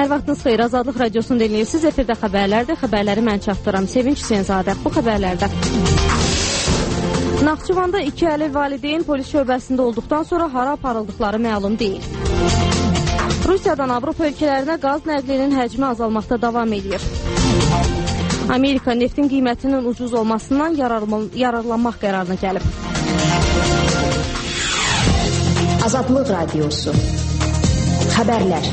Hər vaxtınız xeyir, Azadlıq Radiosunu dinləyirsiniz. Efirdə xəbərlərdir. Xəbərləri mən çatdıram. Sevinç Hüseynzadə. Bu xəbərlərdə. Naxçıvanda 2 əlil valideyn polis şöbəsində olduqdan sonra hara aparıldıqları məlum deyil. Rusiyadan Avropa ölkələrinə qaz nəqlinin həcmi azalmaqda davam edir. Amerika neftin qiymətinin ucuz olmasından yararlanmaq qərarına gəlib. Azadlıq Radiosu. Xəbərlər.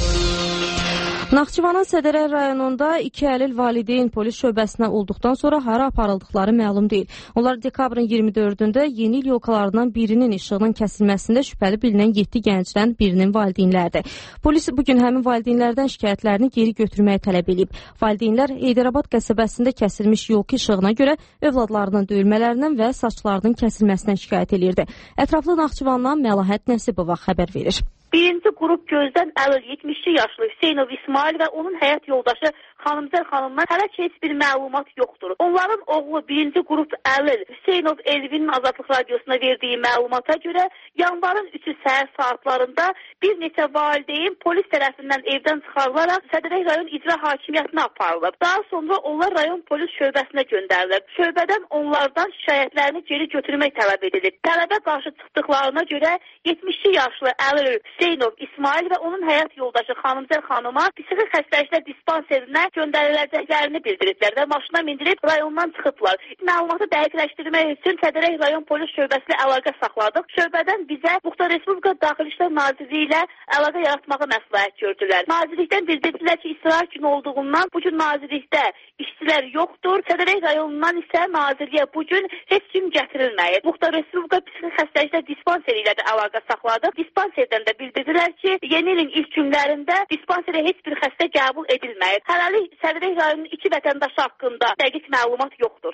Naxçıvanın Sədərək rayonunda 2 əlil valideyn polis şöbəsinə olduqdan sonra hara aparıldıqları məlum deyil. Onlar dekabrın 24-də yeni il yolkalarından birinin işığının kəsilməsində şübhəli bilinən 7 gəncdən birinin valideynlərdir. Polis bugün həmin valideynlərdən şikayətlərini geri götürməyi tələb edib. Valideynlər Heydərabad qəsəbəsində kəsilmiş yolka işığına görə övladlarının döyülmələrindən və saçlarının kəsilməsindən şikayət edirdi. Ətraflı Naxçıvandan Məlahət Nəsibova xəbər verir. Birinci qrup gözdən əlil 72 yaşlı Hüseynov İsmail və onun həyat yoldaşı Xanımzər xanımdan hələ ki heç bir məlumat yoxdur. Onların oğlu birinci qrup əlil Hüseynov Elvinin Azadlıq Radiosuna verdiyi məlumata görə yanvarın 3-ü səhər saatlarında bir neçə valideyn polis tərəfindən evdən çıxarılaraq Sədərək rayon icra hakimiyyətinə aparılıb. Daha sonra onlar rayon polis şöbəsinə göndərilib. Şöbədən onlardan şikayətlərini geri götürmək tələb edilib. Tələbə qarşı çıxdıqlarına görə 72 yaşlı əlil Hüseynov İsmail və onun həyat yoldaşı Xanımzər xanıma psixi xəstəliklər dispanserinə göndəriləcəklərini bildiriblər və maşına mindirib rayondan çıxıblar. Məlumatı dəqiqləşdirmək üçün Sədərək rayon polis şöbəsi ilə əlaqə saxladıq. Şöbədən bizə Muxtar Respublika Daxili İşlər Nazirliyi ilə əlaqə yaratmağı məsləhət gördülər. Nazirlikdən bildirdilər ki, istirahət günü olduğundan bu gün nazirlikdə işçilər yoxdur. Sədərək rayonundan isə nazirliyə bu gün heç kim gətirilməyib. Muxtar Respublika psixi xəstəliklər dispanseri ilə də əlaqə saxladıq. Dispanserdən də bildirdilər ki, yeni ilin ilk günlərində dispanserə heç bir xəstə qəbul edilməyib. Hələlik Sədərək rayonunun 2 vətəndaşı haqqında dəqiq məlumat yoxdur.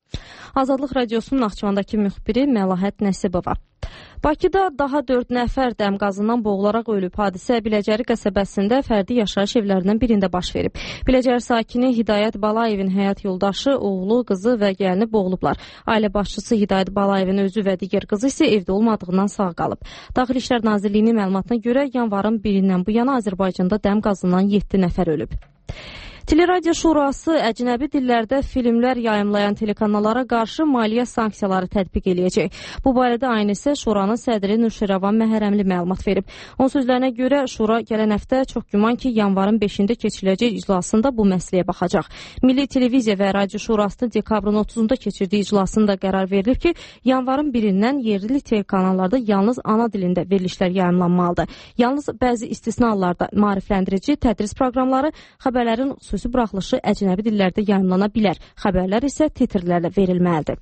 Azadlıq Radiosunun Naxçıvandakı müxbiri Məlahət Nəsibova. Bakıda daha 4 nəfər dəm qazından boğularaq ölüb. Hadisə Biləcəri qəsəbəsində fərdi yaşayış evlərindən birində baş verib. Biləcəri sakini Hidayət Balayevin həyat yoldaşı, oğlu, qızı və gəlini boğulublar. Ailə başçısı Hidayət Balayevin özü və digər qızı isə evdə olmadığından sağ qalıb. Daxili İşlər Nazirliyinin məlumatına görə yanvarın 1-dən bu yana Azərbaycanda dəm qazından 7 nəfər ölüb. Teleradio Şurası əcnəbi dillərdə filmlər yayımlayan telekanallara qarşı maliyyə sanksiyaları tətbiq eləyəcək. Bu barədə aynısı Şuranın sədri Nurşirəvan Məhərrəmli məlumat verib. Onun sözlərinə görə Şura gələn həftə çox güman ki, yanvarın 5-də keçiriləcək iclasında bu məsələyə baxacaq. Milli Televiziya və Radio Şurası dekabrın 30-da keçirdiyi iclasında qərar verilib ki, yanvarın 1-dən yerli telekanallarda yalnız ana dilində verilişlər yayımlanmalıdır. Yalnız bəzi istisnalarda maarifləndirici tədris proqramları, xəbərlərin xüsusi buraxılışı əcnəbi dillərdə yayımlana bilər. Xəbərlər isə titrlərlə verilməlidir.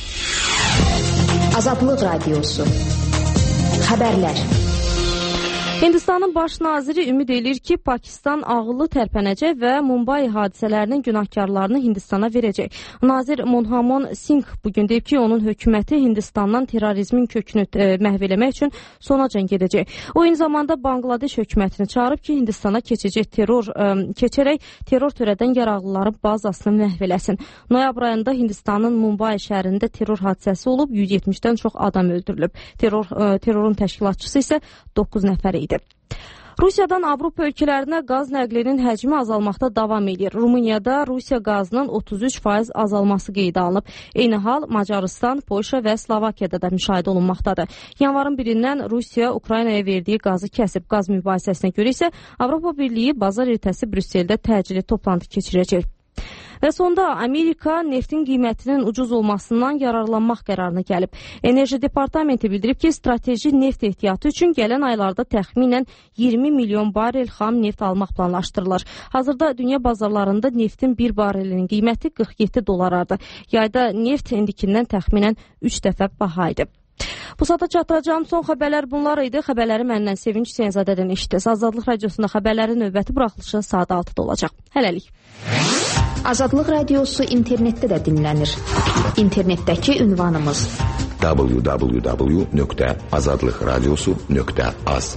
Azadlıq Radiosu. Xəbərlər. Hindistanın baş naziri ümid edir ki, Pakistan ağıllı tərpənəcək və Mumbai hadisələrinin günahkarlarını Hindistana verəcək. Nazir Monhamon Singh bugün deyib ki, onun hökuməti Hindistandan terrorizmin kökünü məhv eləmək üçün sonacan gedəcək. O, eyni zamanda Bangladeş hökumətini çağırıb ki, Hindistana keçərək terror törədən yaraqlıların bazasını məhv eləsin. Noyabr ayında Hindistanın Mumbai şəhərində terror hadisəsi olub, 170-dən çox adam öldürülüb. Terrorun təşkilatçısı isə 9 nəfər idi. Rusiyadan Avropa ölkələrinə qaz nəqlinin həcmi azalmaqda davam edir. Rumuniyada Rusiya qazının 33% azalması qeydə alınıb. Eyni hal Macarıstan, Polşa və Slovakiyada da müşahidə olunmaqdadır. Yanvarın 1-dən Rusiya Ukraynaya verdiyi qazı kəsib. Qaz mübahisəsinə görə isə Avropa Birliyi bazar ertəsi Brüsseldə təcili toplantı keçirəcək. Və sonda Amerika neftin qiymətinin ucuz olmasından yararlanmaq qərarına gəlib. Enerji Departamenti bildirib ki, strateji neft ehtiyatı üçün gələn aylarda təxminən 20 milyon barel xam neft almaq planlaşdırılır. Hazırda dünya bazarlarında neftin bir barelinin qiyməti 47 $. Yayda neft indikindən təxminən 3 dəfə baha idi. Bu saata çatdıracağım son xəbərlər bunlar idi. Xəbərləri məndən Sevinç Hüseynzadədən eşitdiniz. Azadlıq Radiosunda xəbərlərin növbəti buraxılışı saat 6-da olacaq. Hələlik. Azadlıq Radiosu internetdə də dinlənir. İnternetdəki ünvanımız www.azadlıqradiosu.az.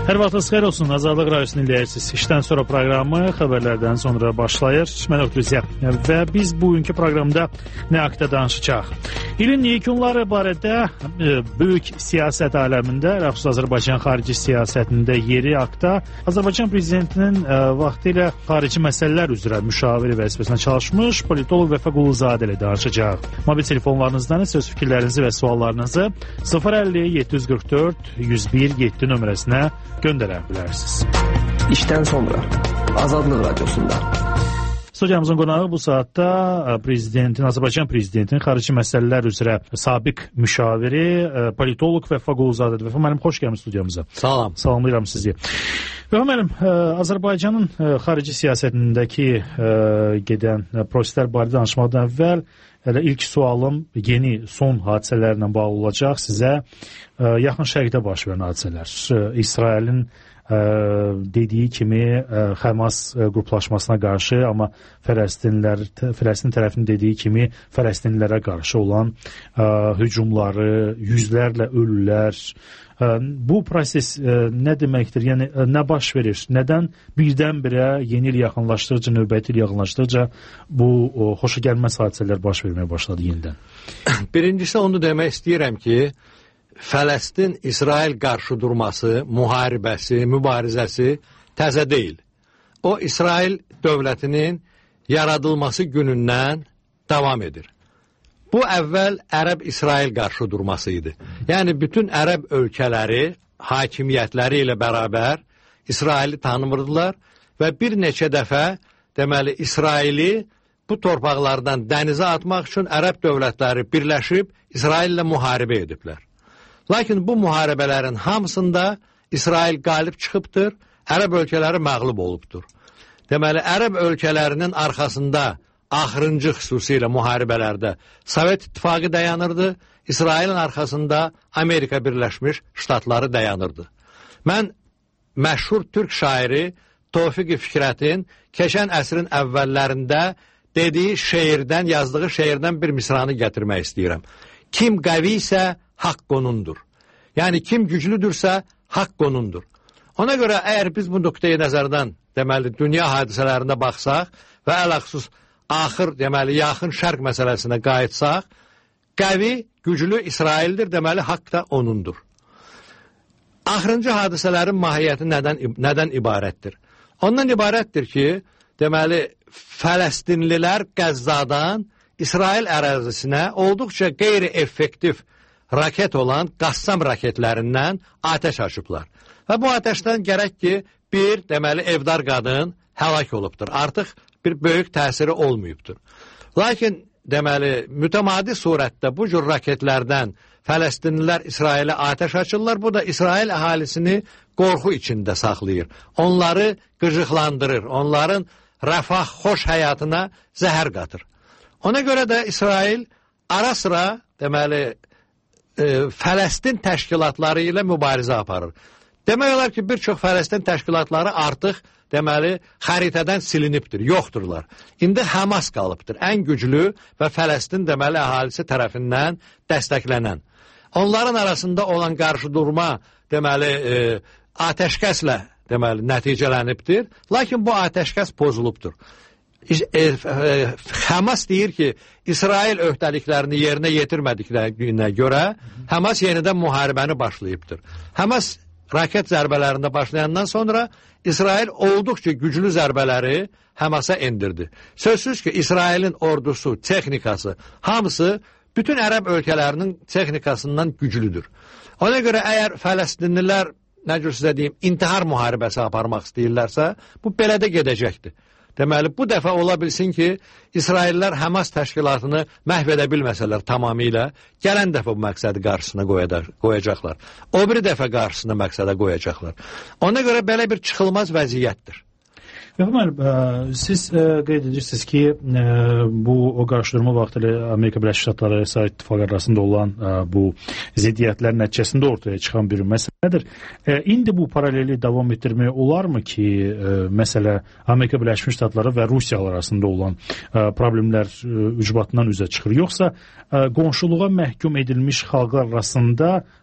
Hər vaxtınız xeyir olsun. Azadlıq Radiyosunu dinləyirsiniz. İşdən sonra proqramı xəbərlərdən sonra başlayır. Mən Ötürüziyəm və biz bugünkü proqramda nə haqda danışacaq? İlin yekunları barədə böyük siyasət aləmində, xüsusən Azərbaycan xarici siyasətində yeri haqda Azərbaycan prezidentinin vaxtilə xarici məsələlər üzrə müşaviri vəzifəsində çalışmış politoloq Vəfa Quluzadə ilə danışacaq. Mobil telefonlarınızdan söz fikirlərinizi və suallarınızı 050 744 101 7 nömrəsinə göndərə bilərsiniz. İşdən sonra Azadlıq Radiosunda. Studiyamızın qonağı bu saatda Azərbaycan prezidentinin xarici məsələlər üzrə sabiq müşaviri, politoloq Vəfa Quluzadədir. Vəfa müəllim, xoş gəlmisiniz studiyamıza. Salam. Salamlayıram sizi. Vəfa müəllim, Azərbaycanın xarici siyasətindəki gedən proseslər barədə danışmaqdan əvvəl ilk sualım yeni son hadisələrlə bağlı olacaq. Sizə yaxın şərqdə baş verən hadisələr, İsrailin dediyi kimi Həmas qruplaşmasına qarşı, amma Fələstin tərəfinin dediyi kimi Fələstinlilərə qarşı olan hücumları, yüzlərlə ölülər. Bu proses nə deməkdir? Yəni nə baş verir? Nədən birdən-birə yeni il yaxınlaşdıqca, növbəti il yaxınlaşdıqca bu xoşagəlməz hadisələr baş verməyə başladı yenidən? Birincisi onu demək istəyirəm ki, Fələstin-İsrail qarşıdurması, müharibəsi, mübarizəsi təzə deyil. O, İsrail dövlətinin yaradılması günündən davam edir. Bu, əvvəl Ərəb-İsrail qarşıdurması idi. Yəni, bütün Ərəb ölkələri, hakimiyyətləri ilə bərabər İsraili tanımırdılar və bir neçə dəfə, deməli, İsraili bu torpaqlardan dənizə atmaq üçün Ərəb dövlətləri birləşib İsraillə müharibə ediblər. Lakin bu müharibələrin hamısında İsrail qalib çıxıbdır, Ərəb ölkələri məğlub olubdur. Deməli, Ərəb ölkələrinin arxasında axırıncı xüsusilə müharibələrdə Sovet İttifaqı dayanırdı, İsrailin arxasında Amerika Birləşmiş Ştatları dayanırdı. Mən məşhur türk şairi Tofiq Fikrətin keçən əsrin əvvəllərində dediyi şeirdən, yazdığı şeirdən bir misranı gətirmək istəyirəm. Kim qəvi isə haqq onundur. Yəni, kim güclüdürsə, haqq onundur. Ona görə, əgər biz bu nöqteyi nəzərdən, deməli, dünya hadisələrində baxsaq və ələxsus axır, deməli, yaxın şərq məsələsinə qayıtsaq, qəvi, güclü İsraildir, deməli, haqq da onundur. Axırıncı hadisələrin mahiyyəti nədən ibarətdir? Ondan ibarətdir ki, deməli, Fələstinlilər Qəzzadan İsrail ərazisinə olduqca qeyri-effektiv raket olan qassam raketlərindən atəş açıblar. Və bu atəşdən gərək ki, bir, deməli, evdar qadın həlak olubdur. Artıq bir böyük təsiri olmayıbdır. Lakin, deməli, mütəmadi surətdə bu cür raketlərdən Fələstinlilər İsrailə atəş açırlar. Bu da İsrail əhalisini qorxu içində saxlayır. Onları qıcıqlandırır. Onların rəfah, xoş həyatına zəhər qatır. Ona görə də İsrail ara sıra, deməli, Fələstin təşkilatları ilə mübarizə aparır. Demək olar ki, bir çox Fələstin təşkilatları artıq, deməli, xəritədən silinibdir, yoxdurlar. İndi Həmas qalıbdır, ən güclü və Fələstin, deməli, əhalisi tərəfindən dəstəklənən. Onların arasında olan qarşıdurma, deməli, atəşkəslə, deməli, nəticələnibdir. Lakin bu atəşkəs pozulubdur. Həmas deyir ki, İsrail öhdəliklərini yerinə yetirmədiklərinə görə Həmas yenidən müharibəni başlayıbdır. Həmas raket zərbələrində başlayandan sonra İsrail olduqca güclü zərbələri Həmasa endirdi. Sözsüz ki, İsrailin ordusu, texnikası, hamısı bütün Ərəb ölkələrinin texnikasından güclüdür. Ona görə əgər Fələstinlilər, nə cür sizə deyim, intihar müharibəsi aparmaq istəyirlərsə, bu belə də gedəcəkdir. Deməli, bu dəfə ola bilsin ki, İsraillər Həmas təşkilatını məhv edə bilməsələr tamamilə, gələn dəfə bu məqsədi qarşısına qoyacaqlar. O bir dəfə qarşısına məqsədə qoyacaqlar. Ona görə belə bir çıxılmaz vəziyyətdir. Müəllim, siz qeyd edirsiniz ki, bu o qarşıdurma vaxtı Amerika Birləşmiş Ştatları və İsrail İttifaqı arasında olan bu ziddiyyətlər nəticəsində ortaya çıxan bir məsələdir. İndi bu paraleli davam etdirmək olarmı ki, məsələ Amerika Birləşmiş Ştatları və Rusiya arasında olan problemlər ucbatından üzə çıxır? Yoxsa qonşuluğa məhkum edilmiş xalqlar arasında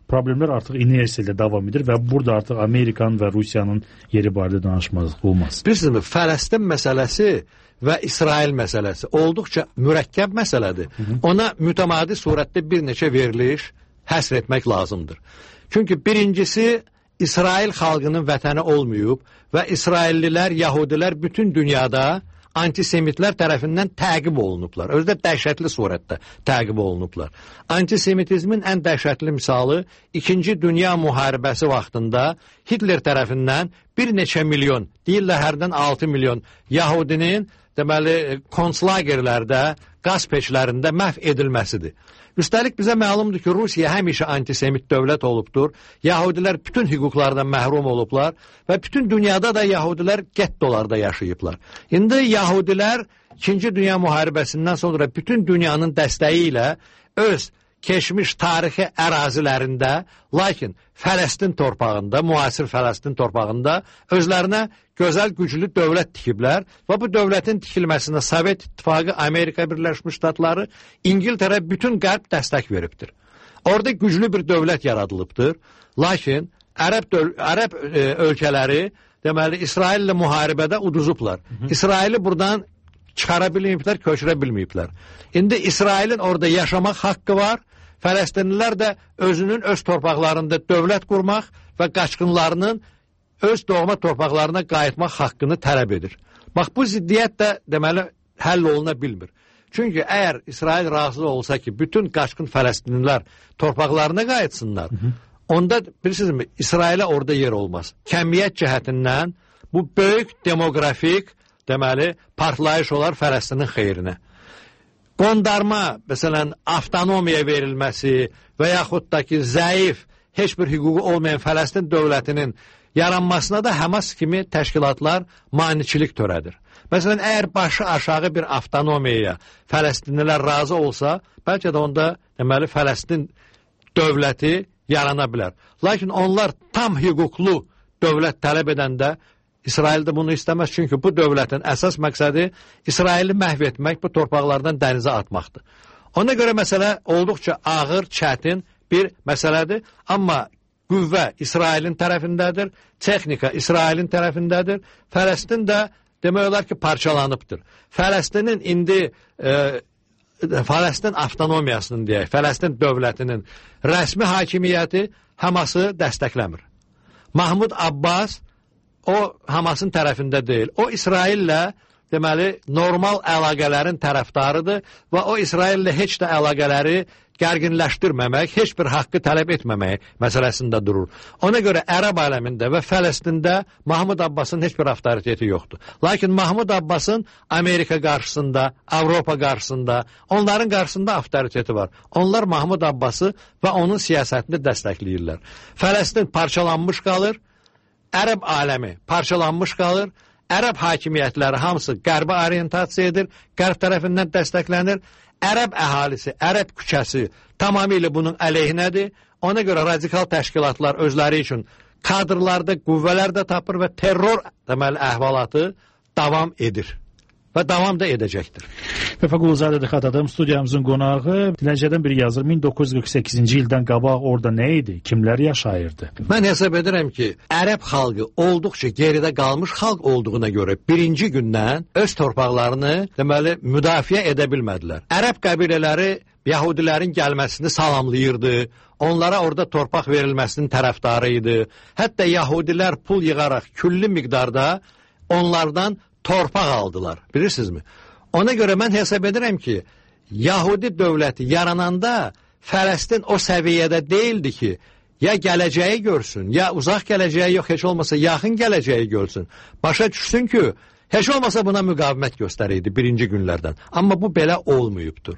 problemlər artıq inersiya ilə davam edir və burada artıq Amerikanın və Rusiyanın yeri barədə danışmaq olmaz. Bilirsiniz, Fələstin məsələsi və İsrail məsələsi olduqca mürəkkəb məsələdir. Ona mütəmadi surətdə bir neçə veriliş həsr etmək lazımdır. Çünki birincisi, İsrail xalqının vətəni olmayıb və İsraillilər, Yahudilər bütün dünyada antisemitlər tərəfindən təqib olunublar. Özü də dəhşətli surətdə təqib olunublar. Antisemitizmin ən dəhşətli misalı 2-ci Dünya müharibəsi vaxtında Hitler tərəfindən bir neçə milyon, deyirlər hərdən 6 milyon Yahudinin deməli konslagerlərdə, qaz peçlərində məhv edilməsidir. Üstəlik bizə məlumdur ki, Rusiya həmişə antisemit dövlət olubdur. Yahudilər bütün hüquqlardan məhrum olublar və bütün dünyada da Yahudilər gettolarda yaşayıblar. İndi Yahudilər 2-ci Dünya müharibəsindən sonra bütün dünyanın dəstəyi ilə öz keçmiş tarixi ərazilərində, lakin Fələstin torpağında, müasir Fələstin torpağında özlərinə gözəl, güclü dövlət tikiblər və bu dövlətin tikilməsinə Sovet İttifaqı, Amerika Birləşmiş Ştatları, İngiltərə bütün qərb dəstək veribdir. Orada güclü bir dövlət yaradılıbdır, lakin Ərəb ölkələri deməli İsraillə müharibədə uduzublar. İsraili buradan çıxara bilməyiblər, köçürə bilməyiblər. İndi İsrailin orada yaşamaq haqqı var, Fələstinlilər də özünün öz torpaqlarında dövlət qurmaq və qaçqınlarının öz doğma torpaqlarına qayıtmaq haqqını tələb edir. Bax, bu ziddiyyət də deməli həll oluna bilmir. Çünki əgər İsrail razı olsa ki, bütün qaçqın Fələstinlilər torpaqlarına qayıtsınlar, onda bilirsinizmi, İsrailə orada yer olmaz. Kəmiyyət cəhətindən bu böyük demoqrafik deməli partlayış olar Fələstinin xeyrinə. Qondarma, məsələn, avtonomiya verilməsi və yaxud da ki, zəif, heç bir hüququ olmayan Fələstin dövlətinin yaranmasına da Həmas kimi təşkilatlar maniçilik törədir. Məsələn, əgər başı aşağı bir avtonomiyaya Fələstinlilər razı olsa, bəlkə də onda deməli Fələstin dövləti yarana bilər. Lakin onlar tam hüquqlu dövlət tələb edəndə İsrail də bunu istəməz, çünki bu dövlətin əsas məqsədi İsraili məhv etmək, bu torpaqlardan dənizə atmaqdır. Ona görə məsələ olduqca ağır, çətin bir məsələdir, amma qüvvə İsrailin tərəfindədir, texnika İsrailin tərəfindədir, Fələstin də demək olar ki, parçalanıbdır. Fələstinin indi Fələstin avtonomiyasının deyək, Fələstin dövlətinin rəsmi hakimiyyəti Həması dəstəkləmir. Mahmud Abbas o Hamasın tərəfində deyil. O İsraillə deməli normal əlaqələrin tərəfdarıdır və o İsraillə heç də əlaqələri gərginləşdirməmək, heç bir haqqı tələb etməmək məsələsində durur. Ona görə Ərəb aləmində və Fələstində Mahmud Abbasın heç bir avtoriteti yoxdur. Lakin Mahmud Abbasın Amerika qarşısında, Avropa qarşısında, onların qarşısında avtoriteti var. Onlar Mahmud Abbası və onun siyasətini dəstəkləyirlər. Fələstin parçalanmış qalır, Ərəb aləmi parçalanmış qalır, Ərəb hakimiyyətləri hamısı qərbə orientasiya edir, qərb tərəfindən dəstəklənir, Ərəb əhalisi, Ərəb küçəsi tamamilə bunun əleyhinədir, ona görə radikal təşkilatlar özləri üçün kadrlarda, qüvvələr də tapır və terror deməli əhvalatı davam edir və davam da edəcəkdir. Vəfa Quluzadədir xatadım, studiyamızın qonağı dinləyicilərdən biri yazır, 1948-ci ildən qabaq orada nə idi, kimlər yaşayırdı? Mən hesab edirəm ki, Ərəb xalqı olduqca geridə qalmış xalq olduğuna görə birinci gündən öz torpaqlarını deməli müdafiə edə bilmədilər. Ərəb qəbilələri Yahudilərin gəlməsini salamlayırdı, onlara orada torpaq verilməsinin tərəfdarı idi. Hətta Yahudilər pul yığaraq külli miqdarda onlardan torpaq aldılar, bilirsinizmi? Ona görə mən hesab edirəm ki, Yahudi dövləti yarananda Fələstin o səviyyədə deyildi ki, ya gələcəyi görsün, ya uzaq gələcəyi yox, heç olmasa yaxın gələcəyi görsün. Başa düşsün ki, heç olmasa buna müqavimət göstəriydi birinci günlərdən. Amma bu belə olmayıbdır.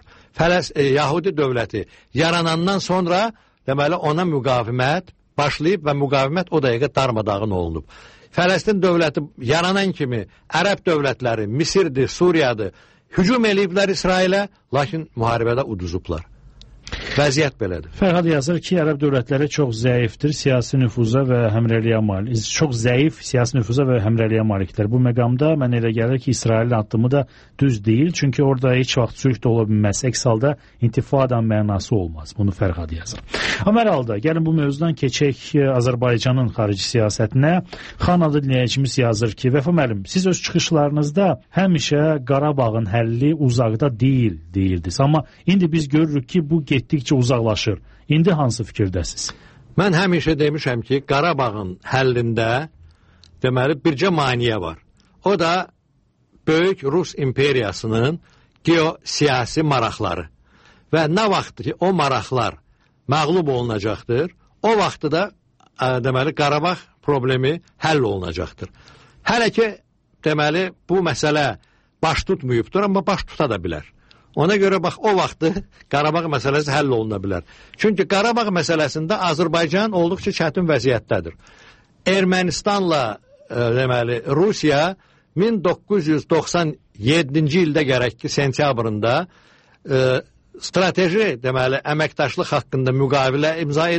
Yahudi dövləti yaranandan sonra deməli ona müqavimət başlayıb və müqavimət o dəqiqə darmadağın olunub. Fələstin dövləti yaranan kimi Ərəb dövlətləri, Misirdir, Suriyadır, hücum eləyiblər İsrailə, lakin müharibədə uduzublar. Vəziyyət belədir. Fərhad yazır ki, ərəb dövlətləri çox zəifdir, siyasi nüfuza və həmrəyliyə malik. Çox zəif siyasi nüfuza və həmrəyliyə malikdir. Bu məqamda mənə elə gəlir ki, İsrailin addımı da düz deyil, çünki orada heç vaxt sülh də ola bilməz. Əks halda intifadanın mənası olmaz. Bunu Fərhad yazır. Amma hər halda, gəlin bu mövzudan keçək Azərbaycanın xarici siyasətinə. Xan adlı dinləyicimiz yazır ki, Vəfa müəllim, siz öz çıxışlarınızda həmişə Qarabağın həlli uzaqda deyil deyirdiniz. Amma indi biz görürük ki, bu getdikcə uzaqlaşır. İndi hansı fikirdəsiz? Mən həmişə demişəm ki, Qarabağın həllində deməli bircə maneə var. O da böyük Rus imperiyasının geosiyasi maraqları. Və nə vaxt ki, o maraqlar məğlub olunacaqdır, o vaxtı da deməli Qarabağ problemi həll olunacaqdır. Hələ ki, deməli bu məsələ baş tutmayıbdır, amma baş tuta da bilər. Ona görə bax, o vaxtı Qarabağ məsələsi həll oluna bilər. Çünki Qarabağ məsələsində Azərbaycan olduqca çətin vəziyyətdədir. Ermənistanla deməli Rusiya 1997-ci ildə gərək ki, sentyabrında strateji deməli əməkdaşlıq haqqında müqavilə imza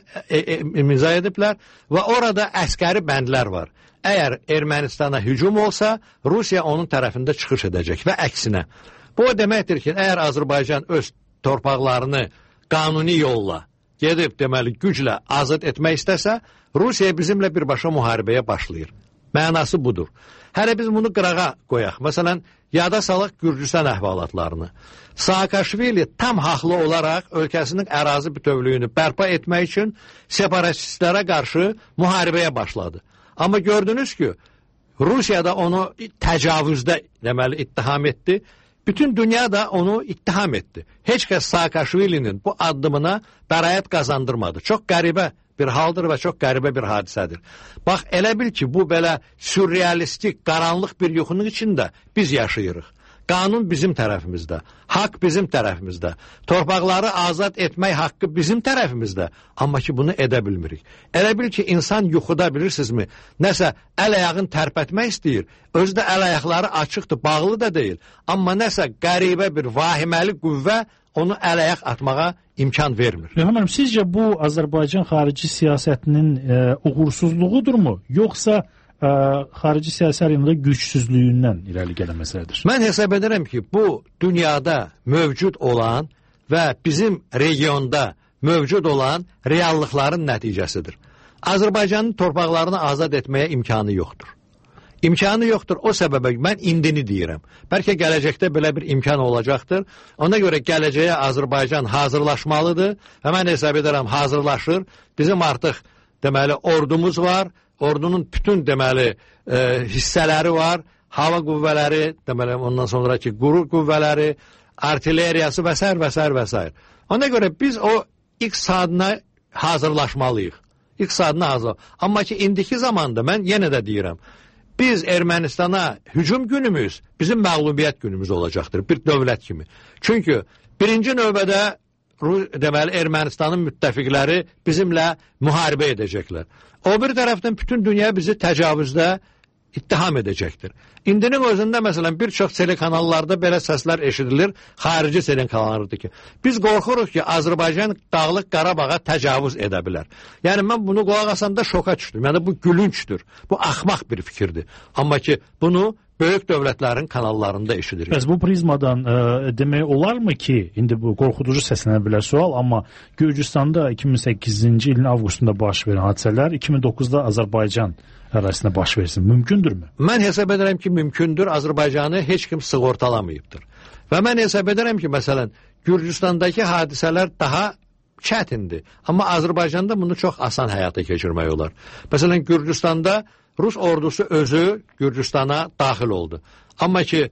ediblər və orada əskəri bəndlər var. Əgər Ermənistana hücum olsa, Rusiya onun tərəfində çıxış edəcək və əksinə. Bu o deməkdir ki, əgər Azərbaycan öz torpaqlarını qanuni yolla gedib deməli güclə azad etmək istəsə, Rusiya bizimlə birbaşa müharibəyə başlayır. Mənası budur. Hələ biz bunu qırağa qoyaq. Məsələn, yada salaq Gürcüstan əhvalatlarını. Saakashvili tam haqlı olaraq ölkəsinin ərazi bütövlüyünü bərpa etmək üçün separatistlərə qarşı müharibəyə başladı. Amma gördünüz ki, Rusiya da onu təcavüzdə deməli ittiham etdi. Bütün dünya da onu ittiham etdi. Heç kəs Saakashvilinin bu addımına bəraət qazandırmadı. Çox qəribə bir haldır və çox qəribə bir hadisədir. Bax, elə bil ki, bu belə sürrealistik, qaranlıq bir yuxunun içində biz yaşayırıq. Qanun bizim tərəfimizdə, haqq bizim tərəfimizdə, torpaqları azad etmək haqqı bizim tərəfimizdə, amma ki, bunu edə bilmirik. Elə bil ki, insan yuxuda bilirsinizmi, nəsə əl-ayağını tərpətmək istəyir, özü də əl-ayaqları açıqdır, bağlı da deyil, amma nəsə qəribə bir vahiməli qüvvə onu əl-ayaq atmağa imkan vermir. Rəhman, sizcə bu Azərbaycan xarici siyasətinin uğursuzluğudurmu, yoxsa xarici siyasi arenada gücsüzlüyündən irəli gələn məsələdir? Mən hesab edirəm ki, bu dünyada mövcud olan və bizim regionda mövcud olan reallıqların nəticəsidir. Azərbaycanın torpaqlarını azad etməyə imkanı yoxdur. İmkanı yoxdur, o səbəbə mən indini deyirəm. Bəlkə gələcəkdə belə bir imkan olacaqdır. Ona görə gələcəyə Azərbaycan hazırlaşmalıdır və mən hesab edirəm hazırlaşır. Bizim artıq deməli ordumuz var. Ordunun bütün deməli hissələri var, hava qüvvələri, deməli ondan sonraki quru qüvvələri, artilleriyası və s. və s. və s. Ona görə biz o ilk saatına hazırlaşmalıyıq. İlk saatına hazırlaşmalıyıq. Amma ki, indiki zamanda mən yenə də deyirəm, biz Ermənistana hücum günümüz bizim məğlubiyyət günümüz olacaqdır, bir dövlət kimi. Çünki birinci növbədə deməli Ermənistanın müttəfiqləri bizimlə müharibə edəcəklər. O bir tərəfdən bütün dünya bizi təcavüzdə ittiham edəcəkdir. İndinin özündə məsələn bir çox telekanallarda belə səslər eşidilir, xarici telekanallardır ki, biz qorxuruq ki, Azərbaycan Dağlıq Qarabağa təcavüz edə bilər. Yəni mən bunu qulaq asanda şoka düşdüm. Yəni bu gülüncdür. Bu axmaq bir fikirdir. Amma ki, bunu böyük dövlətlərin kanallarında eşidirik. Bəs bu prizmadan demək olarmı ki, indi bu qorxuducu səslənə bilər sual, amma Gürcüstanda 2008-ci ilin avqustunda baş verən hadisələr 2009-da Azərbaycan ərazisində baş versin. Mümkündürmü? Mən hesab edirəm ki, mümkündür. Azərbaycanı heç kim sığortalamayıbdır. Və mən hesab edirəm ki, məsələn, Gürcüstandakı hadisələr daha çətindir. Amma Azərbaycanda bunu çox asan həyata keçirmək olar. Məsələn, Gürcüstanda Rus ordusu özü Gürcüstana daxil oldu. Amma ki,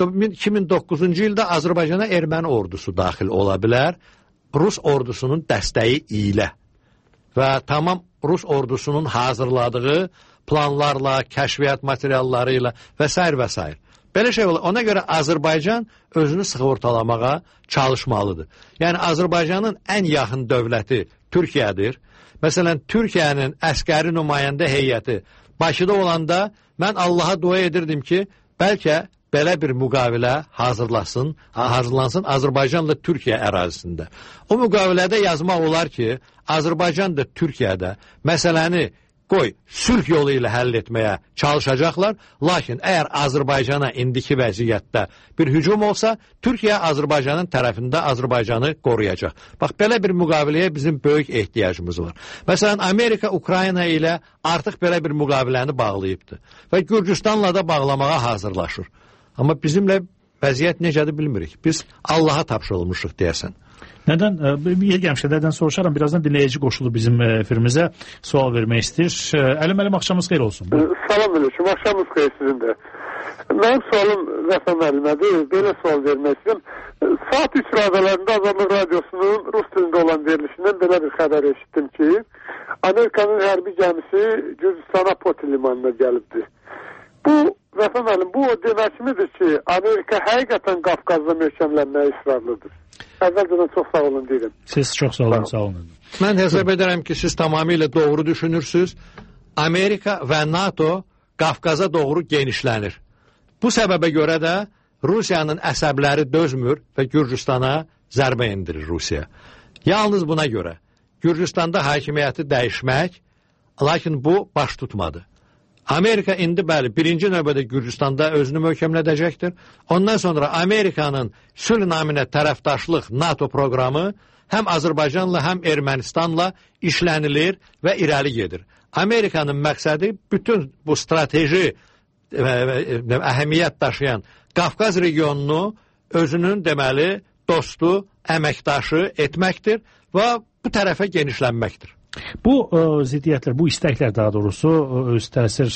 2009-cu ildə Azərbaycana erməni ordusu daxil ola bilər, Rus ordusunun dəstəyi ilə və tamam Rus ordusunun hazırladığı planlarla, kəşfiyyat materialları ilə və s. və s. Belə şey olur. Ona görə Azərbaycan özünü sığortalamağa çalışmalıdır. Yəni, Azərbaycanın ən yaxın dövləti Türkiyədir. Məsələn, Türkiyənin əskəri nümayəndə heyəti Bakıda olanda mən Allaha dua edirdim ki, bəlkə belə bir müqavilə hazırlansın Azərbaycanla Türkiyə ərazisində. O müqavilədə yazmaq olar ki, Azərbaycan da Türkiyədə məsələni qoy sülh yolu ilə həll etməyə çalışacaqlar, lakin əgər Azərbaycana indiki vəziyyətdə bir hücum olsa, Türkiyə Azərbaycanın tərəfində Azərbaycanı qoruyacaq. Bax, belə bir müqaviləyə bizim böyük ehtiyacımız var. Məsələn, Amerika Ukrayna ilə artıq belə bir müqaviləni bağlayıbdır və Gürcüstanla da bağlamağa hazırlaşır. Amma bizimlə vəziyyət necədir bilmirik. Biz Allaha tapşırılmışıq deyəsən. Nədən? Gəlmişlərdən soruşaram. Birazdan dinləyici qoşulu bizim efirimizə sual vermək istəyir. Əli müəllim, axşamınız xeyir olsun. Salam aleyküm, axşamınız xeyir sizin də. Mənim sualım Vəfa müəllimədir. Belə sual vermək istəyirəm. Saat 3 radyolarında Azadlıq Radyosu'nun Rus dilində olan verilişindən belə bir xəbər eşitdim ki, Amerikanın hərbi gəmisi Gürcüstana Poti limanına gəlibdir. Bu, Vəfa müəllim, bu o demək kimidir ki, Amerika həqiqətən Qafqazda möhkəmlənməyə israrlıdır. Əvvəlcədən çox sağ olun deyirəm. Siz çox sağ olun, sağ olun. Mən hesab edərəm ki, siz tamamilə doğru düşünürsünüz. Amerika və NATO Qafqaza doğru genişlənir. Bu səbəbə görə də Rusiyanın əsəbləri dözmür və Gürcüstana zərbə endirir Rusiya. Yalnız buna görə Gürcüstanda hakimiyyəti dəyişmək, lakin bu baş tutmadı. Amerika indi bəli, birinci növbədə Gürcüstanda özünü möhkəmlədəcəkdir. Ondan sonra Amerikanın sülh naminə tərəfdaşlıq NATO proqramı həm Azərbaycanla, həm Ermənistanla işlənilir və irəli gedir. Amerikanın məqsədi bütün bu strateji əhəmiyyət daşıyan Qafqaz regionunu özünün deməli dostu, əməkdaşı etməkdir və bu tərəfə genişlənməkdir. Bu ziddiyyətlər, bu istəklər daha doğrusu öz təsir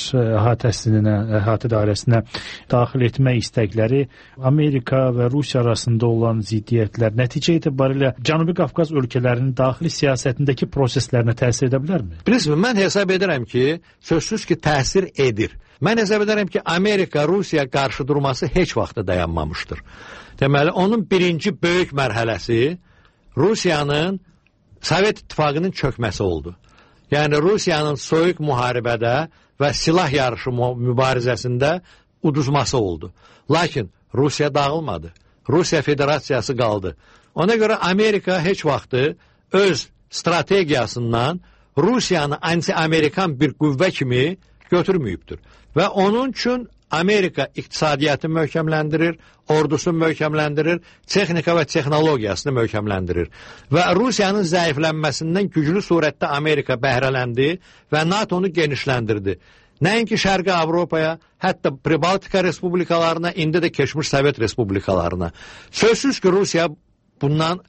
əhatə dairəsinə daxil etmə istəkləri Amerika və Rusiya arasında olan ziddiyyətlər nəticə etibarilə Cənubi Qafqaz ölkələrinin daxili siyasətindəki proseslərinə təsir edə bilərmi? Bilirsiniz, mən hesab edirəm ki, sözsüz ki, təsir edir. Mən hesab edirəm ki, Amerika-Rusiya qarşı durması heç vaxtda dayanmamışdır. Deməli, onun birinci böyük mərhələsi Rusiyanın Sovet İttifaqının çökməsi oldu. Yəni, Rusiyanın soyuq müharibədə və silah yarışı mübarizəsində uduzması oldu. Lakin Rusiya dağılmadı. Rusiya Federasiyası qaldı. Ona görə Amerika heç vaxtı öz strategiyasından Rusiyanı anti-Amerikan bir qüvvə kimi götürməyibdir. Və onun üçün Amerika iqtisadiyyatı möhkəmləndirir, ordusunu möhkəmləndirir, texnika və texnologiyasını möhkəmləndirir. Və Rusiyanın zəiflənməsindən güclü surətdə Amerika bəhrələndi və NATO-nu genişləndirdi. Nəinki Şərqi Avropaya, hətta Pribaltika respublikalarına, indi də keçmiş Sovet respublikalarına. Sözsüz ki, Rusiya bundan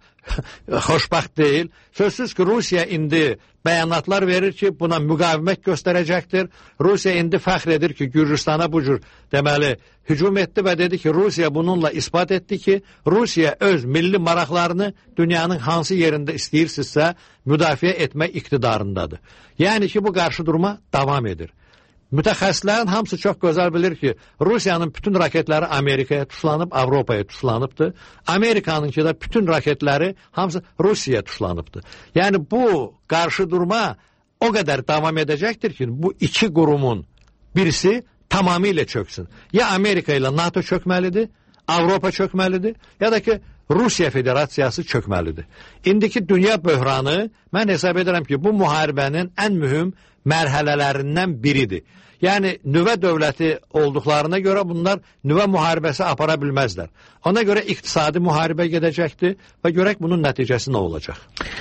xoşbaxt deyil. Sözsüz ki, Rusiya indi bəyanatlar verir ki, buna müqavimət göstərəcəkdir. Rusiya indi fəxr edir ki, Gürcüstana bu cür deməli hücum etdi və dedi ki, Rusiya bununla ispat etdi ki, Rusiya öz milli maraqlarını dünyanın hansı yerində istəyirsinizsə müdafiə etmək iqtidarındadır. Yəni ki, bu qarşıdurma davam edir. Mütəxəssislərin hamısı çox gözəl bilir ki, Rusiyanın bütün raketləri Amerikaya tuşlanıb, Avropaya tuşlanıbdır. Amerikanınki də bütün raketləri hamısı Rusiyaya tuşlanıbdır. Yəni bu qarşıdurma o qədər davam edəcəkdir ki, bu iki qurumun birisi tamamilə çöksün. Ya Amerika ilə NATO çökməlidir, Avropa çökməlidir, ya da ki, Rusiya Federasiyası çökməlidir. İndiki dünya böhranı, mən hesab edirəm ki, bu müharibənin ən mühüm mərhələlərindən biridir. Yəni, nüvə dövləti olduqlarına görə bunlar nüvə müharibəsi apara bilməzlər. Ona görə iqtisadi müharibə gedəcəkdir və görək bunun nəticəsi nə olacaq.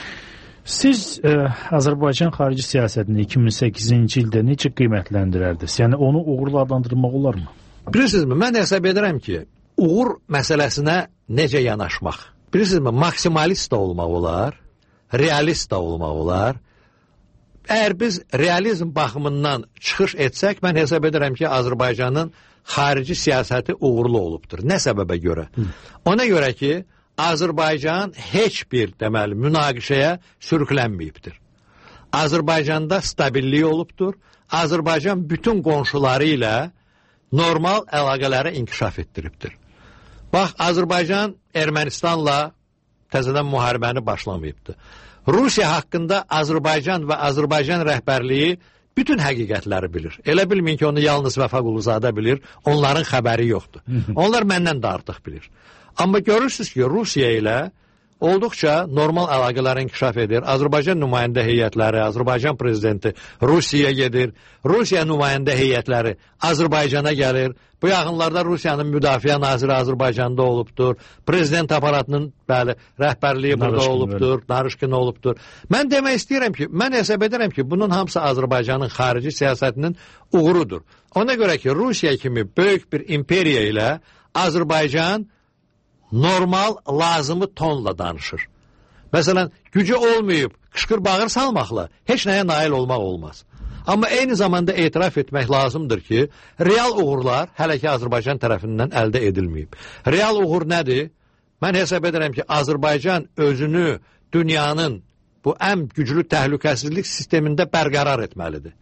Siz Azərbaycan xarici siyasətini 2008-ci ildə necə qiymətləndirərdiniz? Yəni, onu uğurla adlandırmaq olarmı? Bilirsinizmi, mən hesab edirəm ki, uğur məsələsinə necə yanaşmaq? Bilirsinizmi, maksimalist da olmaq olar, realist da olmaq olar. Əgər biz realizm baxımından çıxış etsək, mən hesab edirəm ki, Azərbaycanın xarici siyasəti uğurlu olubdur. Nə səbəbə görə? Ona görə ki, Azərbaycan heç bir deməli münaqişəyə sürüklənməyibdir. Azərbaycanda stabillik olubdur. Azərbaycan bütün qonşuları ilə normal əlaqələri inkişaf etdiribdir. Bax, Azərbaycan Ermənistanla təzədən müharibəni başlamayıbdır. Rusiya haqqında Azərbaycan və Azərbaycan rəhbərliyi bütün həqiqətləri bilir. Elə bilməyin ki, onu yalnız Vəfa Quluzadə bilir, onların xəbəri yoxdur. Onlar məndən də artıq bilir. Amma görürsünüz ki, Rusiya ilə olduqca normal əlaqələr inkişaf edir. Azərbaycan nümayəndə heyətləri, Azərbaycan prezidenti Rusiyaya gedir. Rusiya nümayəndə heyətləri Azərbaycana gəlir. Bu yaxınlarda Rusiyanın müdafiə naziri Azərbaycanda olubdur. Prezident aparatının rəhbərliyi burada olubdur, Narışkin olubdur. Mən demək istəyirəm ki, mən hesab edirəm ki, bunun hamısı Azərbaycanın xarici siyasətinin uğurudur. Ona görə ki, Rusiya kimi böyük bir imperiya ilə Azərbaycan normal, lazımı tonla danışır. Məsələn, gücü olmayıb, qışqır bağır salmaqla heç nəyə nail olmaq olmaz. Amma eyni zamanda etiraf etmək lazımdır ki, real uğurlar hələ ki Azərbaycan tərəfindən əldə edilməyib. Real uğur nədir? Mən hesab edirəm ki, Azərbaycan özünü dünyanın bu ən güclü təhlükəsizlik sistemində bərqərar etməlidir.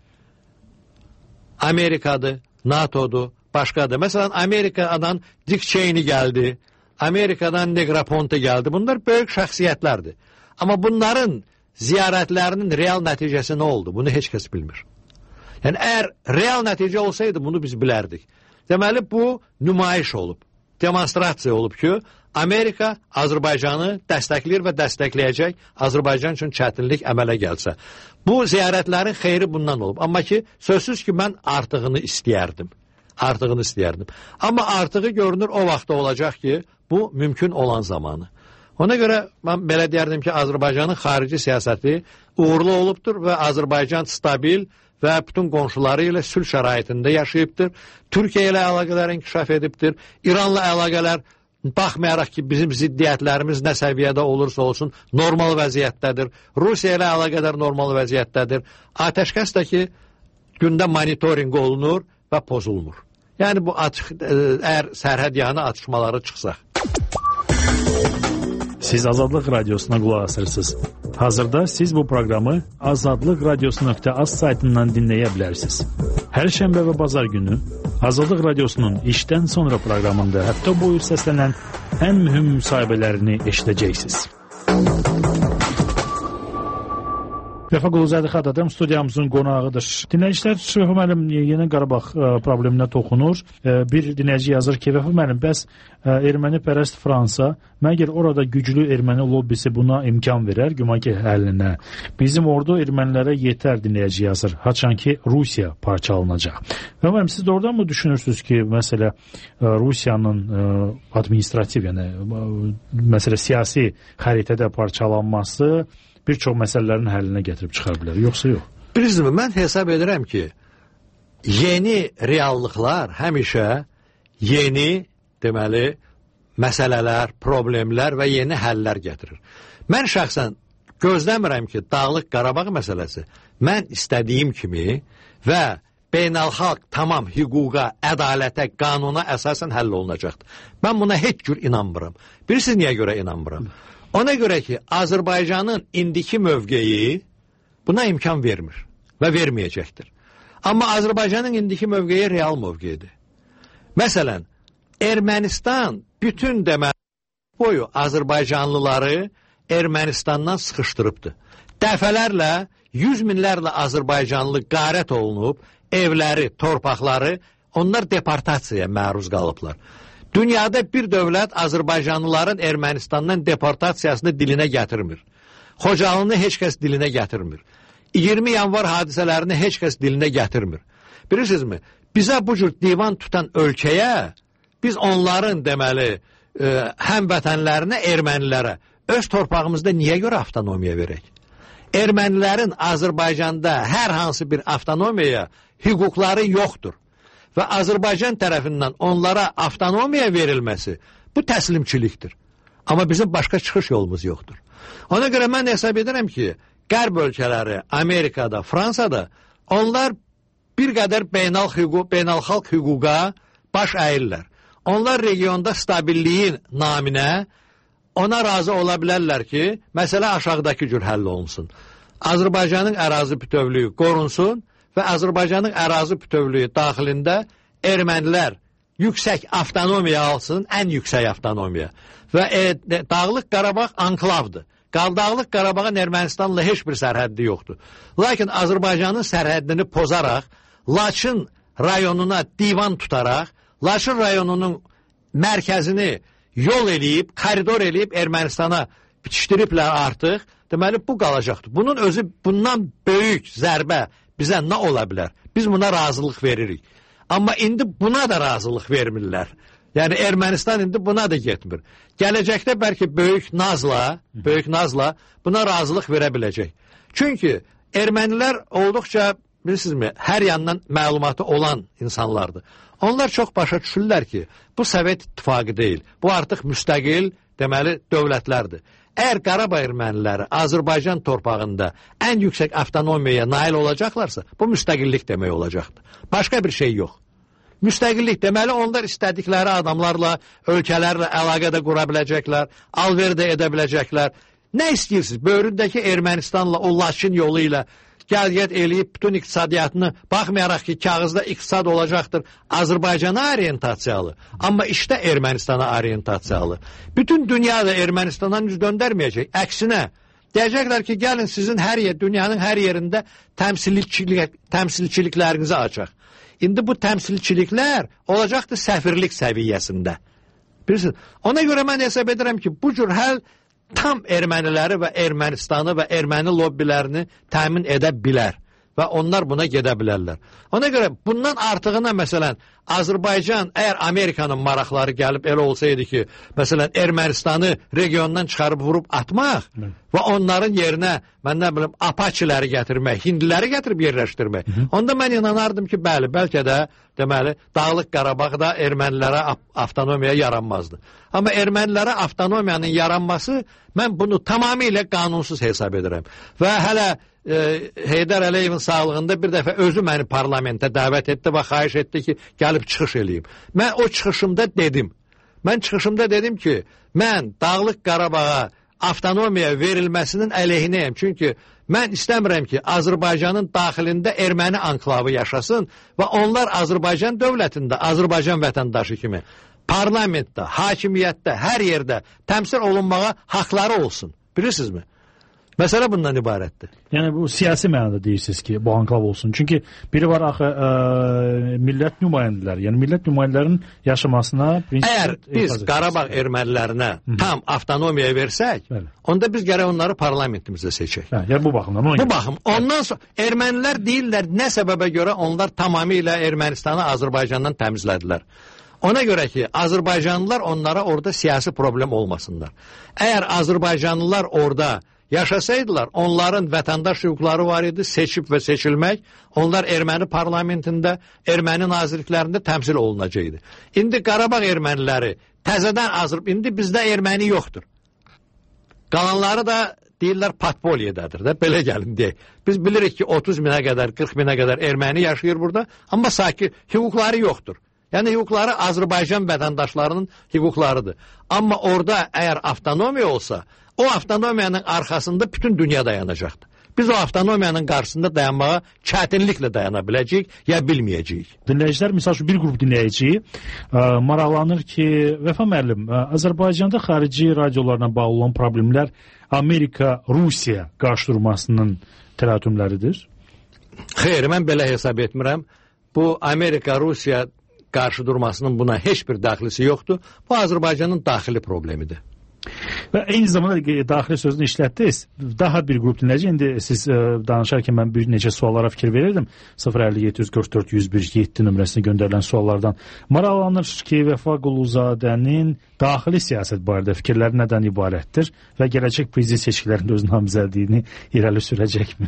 Amerikadır, NATO'dur, başqadır. Məsələn, Amerikadan Dick Cheney gəldi, Amerikadan Negroponte gəldi. Bunlar böyük şəxsiyyətlərdir. Amma bunların ziyarətlərinin real nəticəsi nə oldu? Bunu heç kəs bilmir. Yəni, əgər real nəticə olsaydı, bunu biz bilərdik. Deməli, bu nümayiş olub, demonstrasiya olub ki, Amerika Azərbaycanı dəstəkləyir və dəstəkləyəcək Azərbaycan üçün çətinlik əmələ gəlsə. Bu ziyarətlərin xeyri bundan olub. Amma ki, sözsüz ki, mən artığını istəyərdim. Amma artığı görünür o vaxtda olacaq ki, bu mümkün olan zamanı. Ona görə mən belə deyərdim ki, Azərbaycanın xarici siyasəti uğurlu olubdur və Azərbaycan stabil və bütün qonşuları ilə sülh şəraitində yaşayıbdır. Türkiyə ilə əlaqələr inkişaf edibdir. İranla əlaqələr, baxmayaraq ki, bizim ziddiyyətlərimiz nə səviyyədə olursa olsun, normal vəziyyətdədir. Rusiya ilə əlaqələr normal vəziyyətdədir. Atəşkəs də ki, gündə monitorinq olunur və pozulmur. Yəni, bu əgər sərhəd yanı atışmaları çıxsaq. Siz Azadlıq Radiosuna qulaq asırsınız. Hazırda siz bu proqramı azadlıqradiosu.az saytından dinləyə bilərsiniz. Hər şənbə və bazar günü Azadlıq Radiosunun işdən sonra proqramında həftə boyu səslənən ən mühüm müsahibələrini eşidəcəksiniz. Vəfa Quluzadə Xadadam studiyamızın qonağıdır. Dinləyicilər, Vəfa müəllim Yeni Qarabağ probleminə toxunur. Bir dinləyici yazır ki, Vəfa müəllim, bəs erməni pərəst Fransa, məgər orada güclü erməni lobbisi buna imkan verər, güman ki, həllinə. Bizim ordu ermənilərə yetər, dinləyici yazır. Haçan ki, Rusiya parçalanacaq. Vəfa müəllim, siz doğrudan mı düşünürsünüz ki, məsələ Rusiyanın administrativ, yəni məsələ siyasi xəritədə parçalanması bir çox məsələlərin həllinə gətirib çıxar bilər, yoxsa yox? Bilirsiniz, mən hesab edirəm ki, yeni reallıqlar həmişə yeni, deməli, məsələlər, problemlər və yeni həllər gətirir. Mən şəxsən gözləmirəm ki, Dağlıq Qarabağ məsələsi mən istədiyim kimi və beynəlxalq tamam hüquqa, ədalətə, qanuna əsasən həll olunacaqdır. Mən buna heç cür inanmıram. Bilirsiniz, niyə görə inanmıram? Ona görə ki, Azərbaycanın indiki mövqeyi buna imkan vermir və verməyəcəkdir. Amma Azərbaycanın indiki mövqeyi real mövqeyidir. Məsələn, Ermənistan bütün deməli boyu Azərbaycanlıları Ermənistandan sıxışdırıbdır. Dəfələrlə, 100 minlərlə Azərbaycanlı qarət olunub, evləri, torpaqları, onlar deportasiyaya məruz qalıblar. Dünyada bir dövlət Azərbaycanlıların Ermənistandan deportasiyasını dilinə gətirmir. Xocalını heç kəs dilinə gətirmir. 20 yanvar hadisələrini heç kəs dilinə gətirmir. Bilirsinizmi? Bizə bu cür divan tutan ölkəyə biz onların deməli həmvətənlərinə, ermənilərə öz torpağımızda niyə görə avtonomiya verək? Ermənilərin Azərbaycanda hər hansı bir avtonomiyaya hüquqları yoxdur. Və Azərbaycan tərəfindən onlara avtonomiya verilməsi bu təslimçilikdir. Amma bizim başqa çıxış yolumuz yoxdur. Ona görə mən hesab edirəm ki, Qərb ölkələri, Amerikada, Fransada onlar bir qədər beynəlxalq hüquqa baş əyirlər. Onlar regionda stabilliyin naminə ona razı ola bilərlər ki, məsələ aşağıdakı cür həll olunsun. Azərbaycanın ərazi bütövlüyü qorunsun və Azərbaycanın ərazi bütövlüyü daxilində ermənilər yüksək avtonomiya alsın, ən yüksək avtonomiya. Və Dağlıq Qarabağ anklavdır. Dağlıq Qarabağın Ermənistanla heç bir sərhəddi yoxdur. Lakin Azərbaycanın sərhəddini pozaraq, Laçın rayonuna divan tutaraq, Laçın rayonunun mərkəzini yol eləyib, koridor eləyib Ermənistana bitişdiriblər artıq. Deməli, bu qalacaqdır. Bunun özü bundan böyük zərbə bizə nə ola bilər? Biz buna razılıq veririk. Amma indi buna da razılıq vermirlər. Yəni Ermənistan indi buna da getmir. Gələcəkdə bəlkə böyük nazla buna razılıq verə biləcək. Çünki ermənilər olduqca, bilirsinizmi, hər yandan məlumatı olan insanlardır. Onlar çox başa düşürlər ki, bu Sovet İttifaqı deyil. Bu artıq müstəqil, deməli, dövlətlərdir. Əgər Qarabağ erməniləri Azərbaycan torpağında ən yüksək avtonomiyaya nail olacaqlarsa, bu müstəqillik demək olacaqdır. Başqa bir şey yox. Müstəqillik deməli, onlar istədikləri adamlarla, ölkələrlə əlaqədə qura biləcəklər, alver-də edə biləcəklər. Nə istəyirsiniz? Böyründəki Ermənistanla, o Laçın yolu ilə gəl-gəl eləyib bütün iqtisadiyyatını, baxmayaraq ki, kağızda iqtisad olacaqdır, Azərbaycana orientasiyalı, amma işdə Ermənistana orientasiyalı. Bütün dünya da Ermənistandan yüz döndərməyəcək. Əksinə, deyəcəklər ki, gəlin sizin dünyanın hər yerində təmsilçiliklərinizi açaq. İndi bu təmsilçiliklər olacaqdır səfirlik səviyyəsində. Bilirsiniz, ona görə mən hesab edirəm ki, bu cür həll tam erməniləri və Ermənistanı və erməni lobbilərini təmin edə bilər və onlar buna gedə bilərlər. Ona görə bundan artığına, məsələn, Azərbaycan, əgər Amerikanın maraqları gəlib elə olsaydı ki, məsələn, Ermənistanı regiondan çıxarıb vurub atmaq və onların yerinə, mən nə bilim, Apaçiləri gətirmək, Hindiləri gətirib yerləşdirmək, onda mən inanardım ki, bəli, bəlkə də, deməli, Dağlıq Qarabağda ermənilərə avtonomiya yaranmazdı. Amma ermənilərə avtonomiyanın yaranması, mən bunu tamamilə qanunsuz hesab edirəm. Və hələ Heydər Əliyevin sağlığında bir dəfə özü məni parlamentə dəvət etdi və xahiş etdi ki, gəlib çıxış eləyim. Mən o çıxışımda dedim. Mən çıxışımda dedim ki, mən Dağlıq Qarabağa avtonomiya verilməsinin əleyhinəyəm. Çünki mən istəmirəm ki, Azərbaycanın daxilində erməni anklavı yaşasın və onlar Azərbaycan dövlətində, Azərbaycan vətəndaşı kimi parlamentdə, hakimiyyətdə, hər yerdə təmsil olunmağa haqları olsun. Bilirsinizmi? Məsələ bundan ibarətdir. Yəni bu siyasi mənada deyirsiniz ki, bu anklav olsun. Çünki biri var axı millət nümayəndələri, yəni millət nümayəndələrinin yaşamasına... Əgər biz Qarabağ ermənilərinə tam avtonomiya versək, onda biz gərək onları parlamentimizdə seçək. Yəni bu baxımdan. Bu baxım. Ondan sonra ermənilər deyirlər, nə səbəbə görə onlar tamamilə Ermənistanı Azərbaycandan təmizlədilər. Ona görə ki, Azərbaycanlılar onlara orada siyasi problem olmasınlar. Əgər Azərbaycanlılar orada yaşasaydılar, onların vətəndaş hüquqları var idi, seçib və seçilmək, onlar erməni parlamentində, erməni nazirliklərində təmsil olunacaqdı. İndi Qarabağ erməniləri təzədən indi bizdə erməni yoxdur. Qalanları da deyirlər patboliyadadır da, belə gəlin deyək. Biz bilirik ki, 30 minə qədər, 40 minə qədər erməni yaşayır burada, amma sanki hüquqları yoxdur. Yəni hüquqları Azərbaycan vətəndaşlarının hüquqlarıdır. Amma orada əgər avtonomiya olsa, o avtonomiyanın arxasında bütün dünya dayanacaqdır. Biz o avtonomiyanın qarşısında dayanmağa çətinliklə dayana biləcəyik, ya bilməyəcəyik. Dinləyicilər, misal üçün bir qrup dinləyici maraqlanır ki, Vəfa müəllim, Azərbaycanda xarici radiolarla bağlı olan problemlər Amerika-Rusiya qarşıdurmasının tərəddümləridir? Xeyr, mən belə hesab etmirəm. Bu Amerika-Rusiya qarşıdurmasının buna heç bir daxilisi yoxdur. Bu Azərbaycanın daxili problemidir. Və eyni zamanda daxili sözünü işlətdiniz. Daha bir qrup dinləyici, indi siz danışarkən mən bir neçə suallara fikir verirdim. 050-744-101-7 nömrəsinə göndərilən suallardan. Maraqlanır ki, Vəfa Quluzadənin daxili siyasət barədə fikirləri nədən ibarətdir və gələcək prezident seçkilərində öz namizədliyini irəli sürəcəkmi?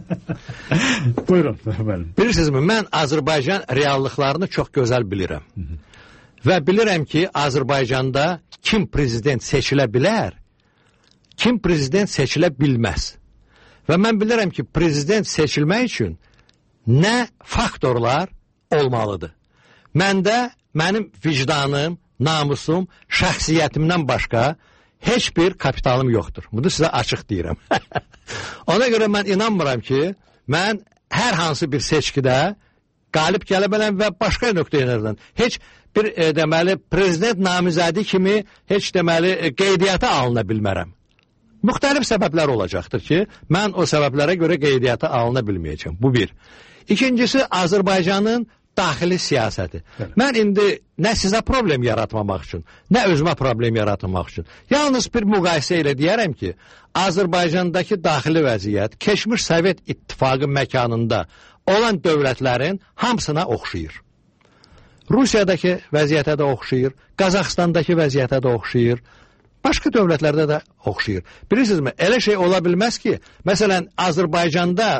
Buyurun, müəllim. Bilirsinizmi, mən Azərbaycan reallıqlarını çox gözəl bilirəm. Və bilirəm ki, Azərbaycanda kim prezident seçilə bilər, kim prezident seçilə bilməz. Və mən bilirəm ki, prezident seçilmək üçün nə faktorlar olmalıdır. Məndə mənim vicdanım, namusum, şəxsiyyətimdən başqa heç bir kapitalım yoxdur. Bunu sizə açıq deyirəm. Ona görə mən inanmıram ki, mən hər hansı bir seçkidə qalib gələ biləm və başqa nöqtəyələrdən heç bir deməli prezident namizədi kimi heç deməli qeydiyyata alına bilmərəm. Müxtəlif səbəblər olacaqdır ki, mən o səbəblərə görə qeydiyyata alına bilməyəcəm. Bu bir. İkincisi, Azərbaycanın daxili siyasəti. Mən indi nə sizə problem yaratmamaq üçün, nə özümə problem yaratmamaq üçün, yalnız bir müqayisə ilə deyərəm ki, Azərbaycandakı daxili vəziyyət keçmiş Sovet İttifaqı məkanında olan dövlətlərin hamısına oxşayır. Rusiyadakı vəziyyətə də oxşayır, Qazaxstandakı vəziyyətə də oxşayır, başqa dövlətlərdə də oxşayır. Bilirsinizmi, elə şey ola bilməz ki, məsələn, Azərbaycanda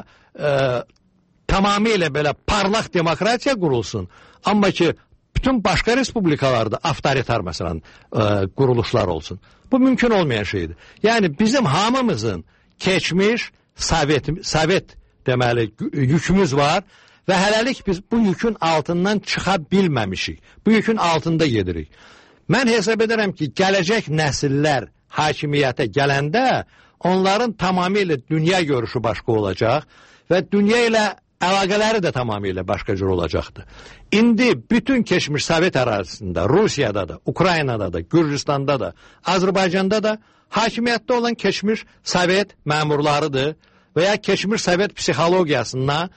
tamamilə belə parlaq demokratiya qurulsun, amma ki, bütün başqa respublikalarda avtoritar, məsələn, quruluşlar olsun. Bu mümkün olmayan şeydir. Yəni, bizim hamımızın keçmiş Sovet deməli, yükümüz var və hələlik biz bu yükün altından çıxa bilməmişik. Bu yükün altında gedirik. Mən hesab edirəm ki, gələcək nəsillər hakimiyyətə gələndə onların tamamilə dünya görüşü başqa olacaq və dünya ilə əlaqələri də tamamilə başqa cür olacaqdır. İndi bütün keçmiş Sovet ərazisində, Rusiyada da, Ukraynada da, Gürcüstanda da, Azərbaycanda da hakimiyyətdə olan keçmiş Sovet məmurlarıdır və ya keçmiş Sovet psixologiyasında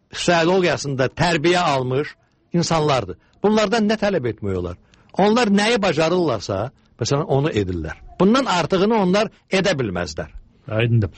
tərbiyə almış insanlardır. Bunlardan nə tələb etmək olar? Onlar nəyi bacarırlarsa, məsələn, onu edirlər. Bundan artığını onlar edə bilməzlər. Aydındır.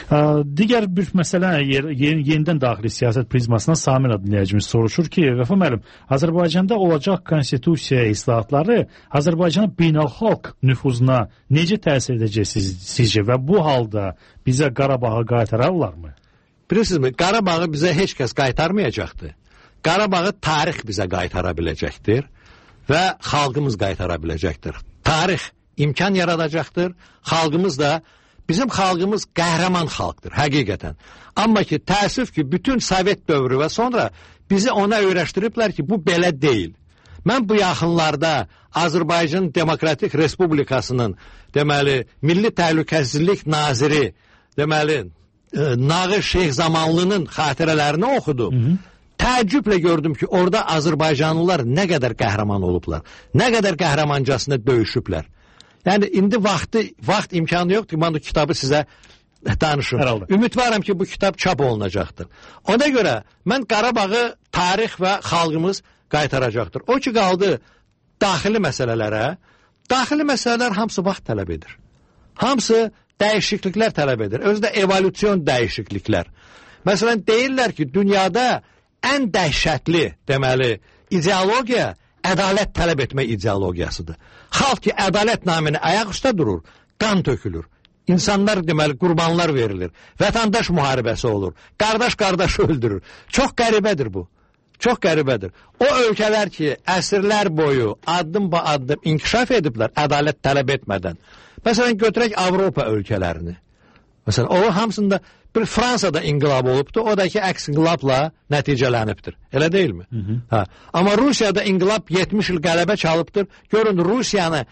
Digər bir məsələ yenidən daxili siyasət prizmasından Samir adlı dinləyicimiz soruşur ki, Vəfa müəllim, Azərbaycanda olacaq konstitusiya islahatları Azərbaycanın beynəlxalq nüfuzuna necə təsir edəcək sizcə və bu halda bizə Qarabağı qaytararlarmı? Bilirsinizmi, Qarabağı bizə heç kəs qaytarmayacaqdır. Qarabağı tarix bizə qaytara biləcəkdir və xalqımız qaytara biləcəkdir. Tarix imkan yaradacaqdır, xalqımız da bizim xalqımız qəhrəman xalqdır, həqiqətən. Amma ki, təəssüf ki, bütün Sovet dövrü və sonra bizi ona öyrəşdiriblər ki, bu belə deyil. Mən bu yaxınlarda Azərbaycan Demokratik Respublikasının, deməli, Milli Təhlükəsizlik Naziri, deməli, Nağır Şeyxzamanlının xatirələrini oxudum. Təəccüblə gördüm ki, orada Azərbaycanlılar nə qədər qəhrəman olublar, nə qədər qəhrəmancasına döyüşüblər. Yəni, indi vaxt imkanı yoxdur ki, mən bu kitabı sizə danışım. Ümidvaram ki, bu kitab çap olunacaqdır. Ona görə mən Qarabağı tarix və xalqımız qaytaracaqdır. O ki, qaldı daxili məsələlərə, daxili məsələlər hamısı vaxt tələb edir. Hamısı dəyişikliklər tələb edir. Özü də evolüsyon dəyişikliklər. Məsələn, deyirlər ki, dünyada ən dəhşətli, deməli, ideologiya ədalət tələb etmək ideologiyasıdır. Xalq ki, ədalət naminə ayaq üstə durur, qan tökülür. İnsanlar, deməli, qurbanlar verilir. Vətəndaş müharibəsi olur. Qardaş öldürür. Çox qəribədir bu. Çox qəribədir. O ölkələr ki, əsrlər boyu addım-ba-addım inkişaf ediblər ədalət tələb etmədən. Məsələn, götürək Avropa ölkələrini. Məsələn, o hamısında bir Fransada inqilab olubdur, o da ki, əks inqilabla nəticələnibdir. Elə deyilmi? Hə. Amma Rusiyada inqilab 70 il qələbə çalıbdır. Görün, Rusiyaya,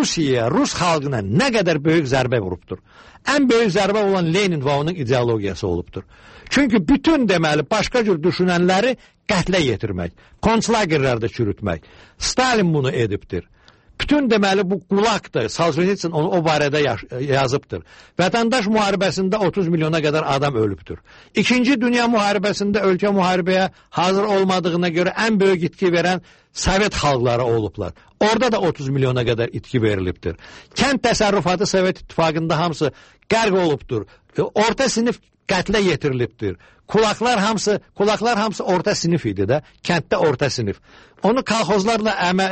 Rus xalqına nə qədər böyük zərbə vurubdur. Ən böyük zərbə olan Lenin və onun ideologiyası olubdur. Çünki bütün, deməli, başqa cür düşünənləri qətlə yetirmək, konslagerlərdə çürütmək. Stalin bunu edibdir. Bütün, deməli, bu qulaqdır. Solzhenitsin onu o barədə yazıbdır. Vətəndaş müharibəsində 30 milyona qədər adam ölübdür. İkinci Dünya müharibəsində ölkə müharibəyə hazır olmadığına görə ən böyük itki verən Sovet xalqları olublar. Orada da 30 milyona qədər itki verilibdir. Kənd təsərrüfatı Sovet İttifaqında hamısı qərq olubdur. Orta sinif qətlə yetirilibdir. Kulaqlar hamısı orta sinif idi də, kənddə orta sinif. Onu kolxozlarla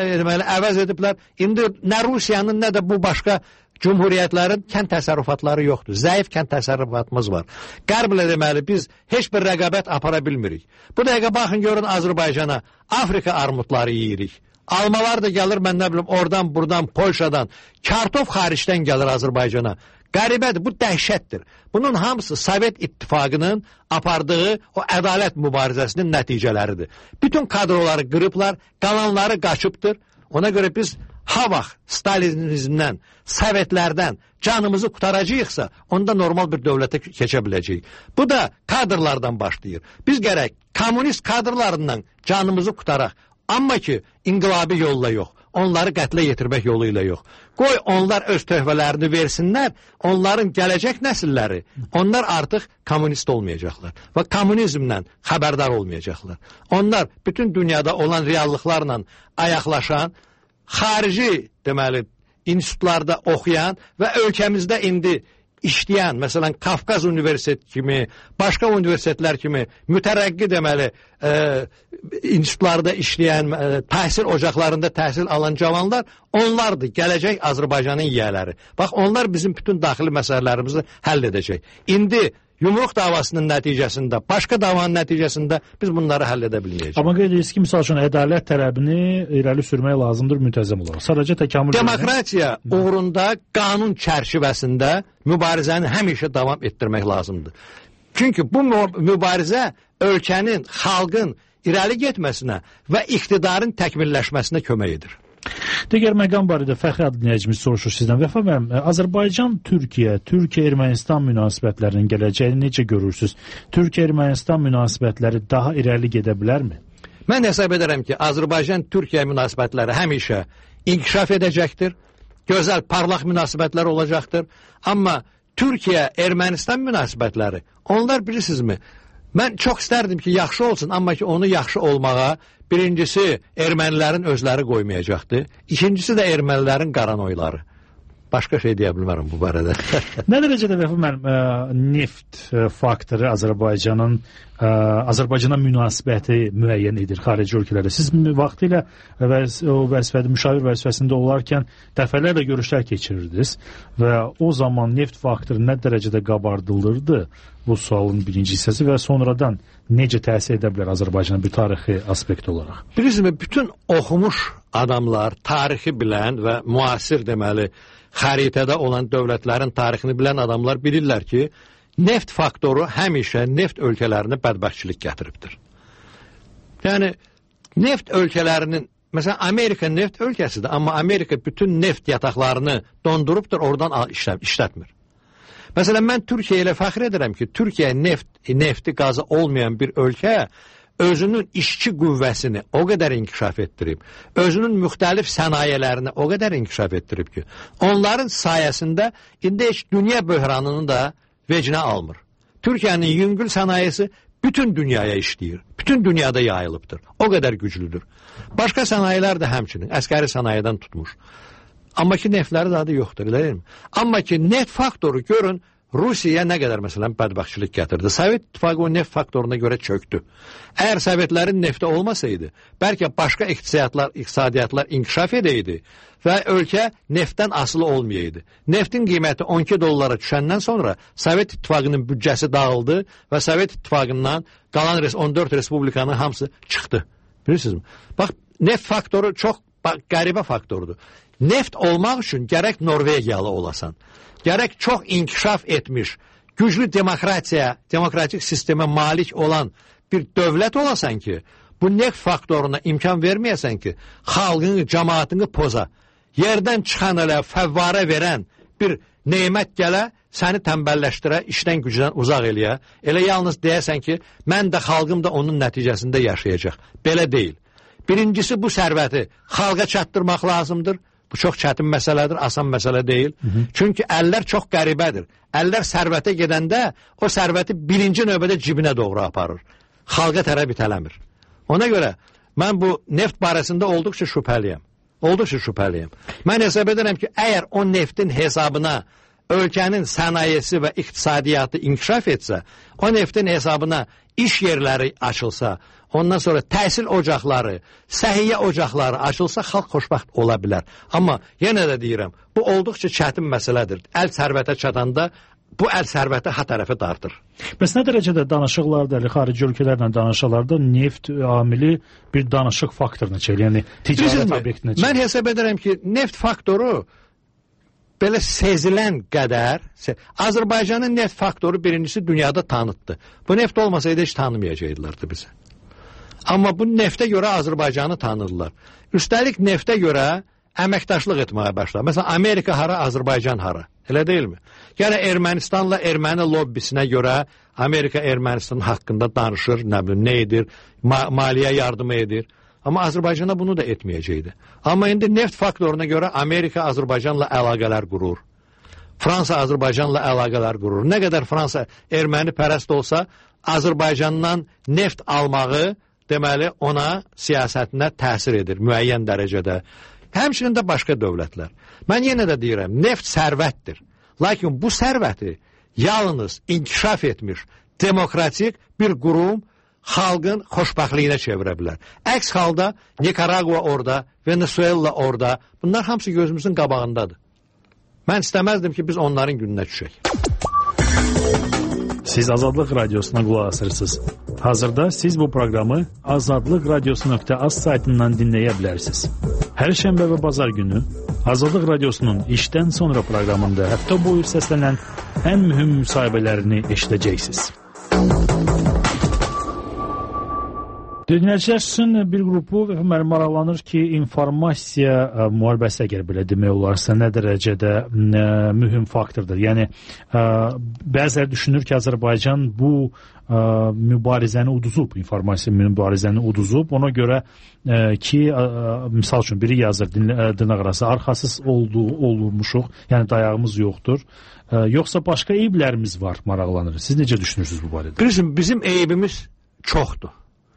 əvəz ediblər. İndi nə Rusiyanın, nə də bu başqa cumhuriyyətlərin kənd təsərrüfatları yoxdur. Zəif kənd təsərrüfatımız var. Qərblə deməli, biz heç bir rəqabət apara bilmirik. Bu dəqiqə baxın, görün Azərbaycana, Afrika armudları yeyirik. Almalar da gəlir, mən nə bilim, oradan, buradan, Polşadan, kartof xaricdən gəlir Azərbaycana. Qəribədir, bu dəhşətdir. Bunun hamısı Sovet İttifaqının apardığı o ədalət mübarizəsinin nəticələridir. Bütün kadroları qırıblar, qalanları qaçıbdır. Ona görə biz ha vaxt Stalinizmdən, Sovetlərdən canımızı qutaracağıqsa, onda normal bir dövlətə keçə biləcəyik. Bu da kadrlardan başlayır. Biz gərək kommunist kadrlarından canımızı qutaraq. Amma ki, inqilabi yolla yox. onları qətlə yetirmək yolu ilə yox. Qoy onlar öz töhfələrini versinlər, onların gələcək nəsilləri, onlar artıq kommunist olmayacaqlar və kommunizmlə xəbərdar olmayacaqlar. Onlar bütün dünyada olan reallıqlarla ayaqlaşan, xarici deməli institutlarda oxuyan və ölkəmizdə indi işləyən, məsələn, Qafqaz Universiteti kimi, başqa universitetlər kimi mütərəqqi deməli institutlarda işləyən, təhsil ocaqlarında təhsil alan cavanlar, onlardır gələcək Azərbaycanın yiyələri. Bax, onlar bizim bütün daxili məsələlərimizi həll edəcək. İndi yumruq davasının nəticəsində, başqa davanın nəticəsində biz bunları həll edə bilməyəcəyik. Amma qeyd edirsiniz ki, misal üçün, ədalət tələbini irəli sürmək lazımdır müntəzəm olaraq. Sadəcə təkamül demokratiya uğrunda qanun çərçivəsində mübarizəni həmişə davam etdirmək lazımdır. Çünki bu mübarizə ölkənin, xalqın irəli getməsinə və iqtidarın təkmilləşməsinə kömək edir. Digər məqam barədə Fəxri adlı dinləyicimiz soruşur sizdən. Vəfa müəllim, Azərbaycan-Türkiyə, Türkiyə-Ermənistan münasibətlərinin gələcəyini necə görürsünüz? Türkiyə-Ermənistan münasibətləri daha irəli gedə bilərmi? Mən hesab edirəm ki, Azərbaycan-Türkiyə münasibətləri həmişə inkişaf edəcəkdir. Gözəl, parlaq münasibətlər olacaqdır. Amma Türkiyə-Ermənistan münasibətləri, onlar bilirsinizmi? Mən çox istərdim ki, yaxşı olsun, amma ki, onu yaxşı olmağa birincisi ermənilərin özləri qoymayacaqdır. İkincisi də ermənilərin qaranoyları. Başqa şey deyə bilmərəm bu barədə. Nə dərəcədə Vəfa müəllim, neft faktoru Azərbaycana münasibəti müəyyən edir xarici ölkələrdə? Siz vaxtilə o vəzifədə, müşavir vəzifəsində olarkən dəfələrlə görüşlər keçirirdiniz və o zaman neft faktoru nə dərəcədə qabardılırdı? Bu sualın birinci hissəsi və sonradan necə təsir edə bilər Azərbaycanın bir tarixi aspekt olaraq? Bilirsiniz, bütün oxumuş adamlar, tarixi bilən və müasir deməli xəritədə olan dövlətlərin tarixini bilən adamlar bilirlər ki, neft faktoru həmişə neft ölkələrinə bədbəxtçilik gətiribdir. Yəni, neft ölkələrinin, məsələn, Amerika neft ölkəsidir, amma Amerika bütün neft yataqlarını dondurubdur, oradan işlətmir. Məsələn, mən Türkiyə ilə fəxr edirəm ki, Türkiyə nefti qazı olmayan bir ölkə özünün işçi qüvvəsini o qədər inkişaf etdirib, özünün müxtəlif sənayələrini o qədər inkişaf etdirib ki, onların sayəsində indi heç dünya böhranını da vecinə almır. Türkiyənin yüngül sənayesi bütün dünyaya işləyir, bütün dünyada yayılıbdır, o qədər güclüdür. Başqa sənayilər də həmçinin, əskəri sənayedən tutmuş. Amma ki, neftləri də adı yoxdur, elə deyilmi? Amma ki, neft faktoru görün, Rusiyaya nə qədər, məsələn, bədbəxtçilik gətirdi. Sovet İttifaqı o neft faktoruna görə çöktü. Əgər Sovetlərin nefti olmasaydı, bəlkə başqa iqtisadiyyatlar inkişaf edəydi və ölkə neftdən asılı olmayaydı. Neftin qiyməti 12 dollara düşəndən sonra Sovet İttifaqının büdcəsi dağıldı və Sovet İttifaqından qalan 14 respublikanın hamısı çıxdı. Bilirsinizmi? Bax, neft faktoru çox qəribə faktordur. Neft olmaq üçün gərək Norvegiyalı olasan. Gərək çox inkişaf etmiş, güclü demokratik sistemə malik olan bir dövlət olasan ki, bu neft faktoruna imkan verməyəsən ki, xalqını, cəmaatını poza, yerdən çıxan elə fəvvarə verən bir neymət gələ, səni tənbəlləşdirə, işdən gücdən uzaq eləyə, elə yalnız deyəsən ki, mən də xalqım da onun nəticəsində yaşayacaq. Belə deyil. Birincisi bu sərvəti xalqa çatdırmaq lazımdır. Bu çox çətin məsələdir, asan məsələ deyil. Çünki əllər çox qəribədir. Əllər sərvətə gedəndə o sərvəti birinci növbədə cibinə doğru aparır. Xalqa tərəf itələmir. Ona görə mən bu neft barəsində olduqca şübhəliyəm. Olduqca şübhəliyəm. Mən hesab edirəm ki, əgər o neftin hesabına ölkənin sənayesi və iqtisadiyyatı inkişaf etsə, o neftin hesabına iş yerləri açılsa, ondan sonra təhsil ocaqları, səhiyyə ocaqları açılsa, xalq xoşbəxt ola bilər. Amma yenə də deyirəm, bu olduqca çətin məsələdir. Əl sərvətə çatanda bu əl sərvəti ha tərəfə dartır. Bəs nə dərəcədə danışıqlarda, xarici ölkələrlə danışıqlarda neft amili bir danışıq faktoruna çəkir, yəni ticarət obyektinə çəkir? Mən hesab edirəm ki, neft faktoru belə sezilən qədər, Azərbaycanın neft faktoru birincisi dünyada tanıtdı. Bu neft olmasaydı heç tanımayacaqlardı bizi. Amma bu neftə görə Azərbaycanı tanıdılar. Üstəlik neftə görə əməkdaşlıq etməyə başladı. Məsələn, Amerika hara, Azərbaycan hara. Elə deyilmi? Yəni Ermənistanla erməni lobbisinə görə Amerika Ermənistan haqqında danışır, nə bilim, nə edir, maliyyə yardımı edir. Amma Azərbaycana bunu da etməyəcəkdi. Amma indi neft faktoruna görə Amerika Azərbaycanla əlaqələr qurur. Fransa Azərbaycanla əlaqələr qurur. Nə qədər Fransa erməni pərəst olsa, Azərbaycandan neft almağı deməli ona siyasətinə təsir edir müəyyən dərəcədə. Həmçinin də başqa dövlətlər. Mən yenə də deyirəm, neft sərvətdir. Lakin bu sərvəti yalnız inkişaf etmiş, demokratik bir qurum xalqın xoşbəxtliyinə çevirə bilər. Əks halda Nikaragua orada, Venezuela orada, bunlar hamısı gözümüzün qabağındadır. Mən istəməzdim ki, biz onların gününə düşək. Siz Azadlıq Radiosuna qulaq asırsınız. Hazırda siz bu proqramı azadlıqradiosu.az saytından dinləyə bilərsiniz. Hər şənbə və bazar günü Azadlıq Radiosunun işdən sonra proqramında həftə boyu səslənən ən mühüm müsahibələrini eşidəcəksiniz. Dinləyicilər üçün bir qrupu mənim maraqlanır ki, informasiya müharibəsi əgər belə demək olarsa nə dərəcədə mühüm faktordur. Yəni, bəziləri düşünür ki, Azərbaycan bu mübarizəni uduzub, informasiya mübarizəni uduzub. Ona görə ki, misal üçün biri yazır, dırnaq arası arxasız olmuşuq, yəni dayağımız yoxdur. Yoxsa başqa eyblərimiz var, maraqlanır. Siz necə düşünürsünüz bu barədə? Bizim eybimiz çoxdur.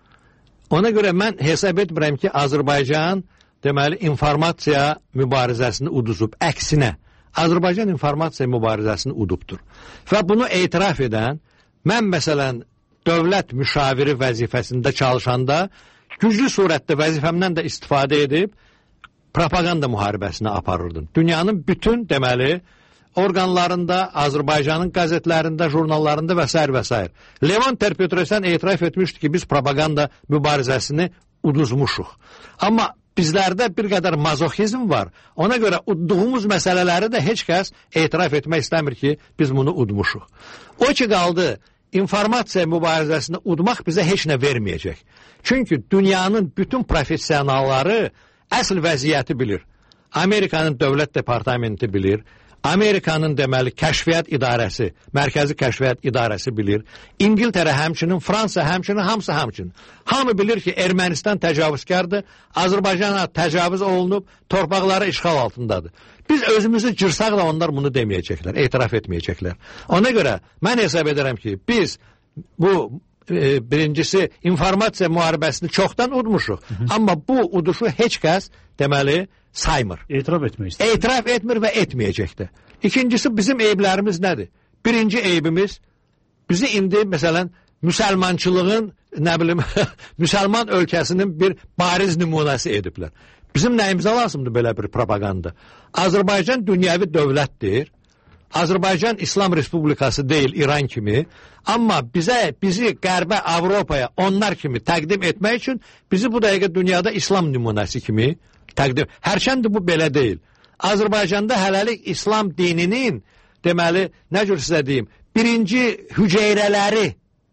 Ona görə mən hesab etmirəm ki, Azərbaycan deməli informasiya mübarizəsini uduzub. Əksinə, Azərbaycan informasiya mübarizəsini udubdur. Və bunu etiraf edən, mən məsələn dövlət müşaviri vəzifəsində çalışanda güclü surətdə vəzifəmdən də istifadə edib propaganda müharibəsini aparırdım. Dünyanın bütün deməli orqanlarında, Azərbaycanın qəzetlərində, jurnallarında və s. Levon Ter-Petrosən etiraf etmişdi ki, biz propaganda mübarizəsini uduzmuşuq. Amma bizlərdə bir qədər mazoxizm var. Ona görə udduğumuz məsələləri də heç kəs etiraf etmək istəmir ki, biz bunu udmuşuq. O ki qaldı, informasiya mübarizəsini udmaq bizə heç nə verməyəcək. Çünki dünyanın bütün professionalları əsl vəziyyəti bilir. Amerikanın dövlət departamenti bilir. Amerikanın deməli kəşfiyyat idarəsi, mərkəzi kəşfiyyat idarəsi bilir. İngiltərə həmçinin, Fransa həmçinin, hamısı həmçinin. Hamı bilir ki, Ermənistan təcavüzkardır, Azərbaycana təcavüz olunub, torpaqları işğal altındadır. Biz özümüzü cırsaq da onlar bunu deməyəcəklər, etiraf etməyəcəklər. Ona görə mən hesab edirəm ki, biz bu birincisi informasiya müharibəsini çoxdan udmuşuq. Amma bu uduşu heç kəs deməli saymır. Etiraf etmək istəyir. Etiraf etmir və etməyəcəkdir. İkincisi, bizim eyblərimiz nədir? Birinci eybimiz, bizi indi, məsələn, müsəlmançılığın, nə bilim, müsəlman ölkəsinin bir bariz nümunəsi ediblər. Bizim nəyimizə lazımdır belə bir propaganda? Azərbaycan dünyəvi dövlətdir. Azərbaycan İslam Respublikası deyil, İran kimi. Amma bizi Qərbə, Avropaya onlar kimi təqdim etmək üçün bizi bu dəqiqə dünyada İslam nümunəsi kimi təqdim. Hərçəndir bu belə deyil. Azərbaycanda hələlik İslam dininin, deməli, nə cür sizə deyim, birinci hüceyrələri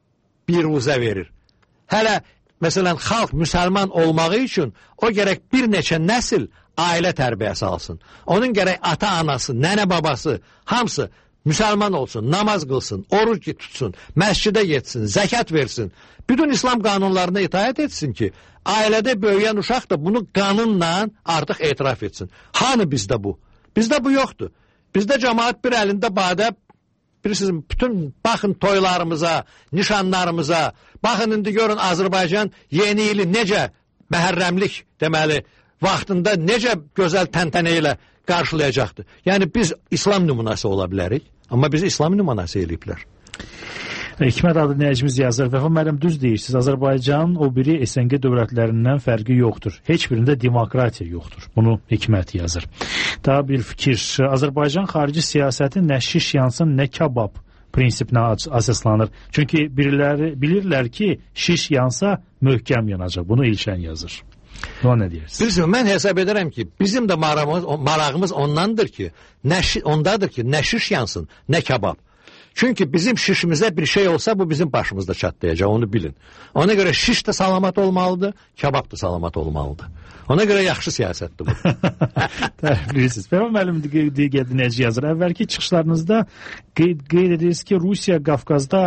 biruzə verir. Hələ, məsələn, xalq müsəlman olmağı üçün o gərək bir neçə nəsil ailə tərbiyəsi alsın. Onun gərək ata-anası, nənə-babası, hamısı müsəlman olsun, namaz qılsın, oruç tutsun, məscidə getsin, zəkat versin. Bütün İslam qanunlarına itaət etsin ki, ailədə böyüyən uşaq da bunu qanunla artıq etiraf etsin. Hanı bizdə bu? Bizdə bu yoxdur. Bizdə cəmaat bir əlində badə, bilirsiniz, bütün baxın toylarımıza, nişanlarımıza, baxın indi görün Azərbaycan yeni ili necə məhərrəmlik deməli, vaxtında necə gözəl təntənə ilə qarşılayacaqdır. Yəni biz İslam nümunəsi ola bilərik, amma bizi İslam nümunəsi eləyiblər. Hikmət adlı dinləyicimiz yazır. Vəfa müəllim, düz deyirsiniz. Azərbaycan o biri SNG dövlətlərindən fərqi yoxdur. Heç birində demokratiya yoxdur. Bunu Hikmət yazır. Daha bir fikir. Azərbaycan xarici siyasəti nə şiş yansın, nə kabab prinsipinə əsaslanır. Çünki biriləri bilirlər ki, şiş yansa möhkəm yanacaq. Bunu İlşən yazır. Buna nə deyirsiniz? Bilirsin, mən hesab edirəm ki, bizim də marağımız ondadır ki, nə şiş yansın, nə kabab. Çünki bizim şişimizə bir şey olsa bu bizim başımızda çatlayacaq, onu bilin. Ona görə şiş də salamat olmalıdır, kebab da salamat olmalıdır. Ona görə yaxşı siyasətdir bu. Bilirsiniz. Fərman müəllim digər dinləyici yazır. Əvvəlki çıxışlarınızda qeyd edirsiniz ki, Rusiyanın Qafqazda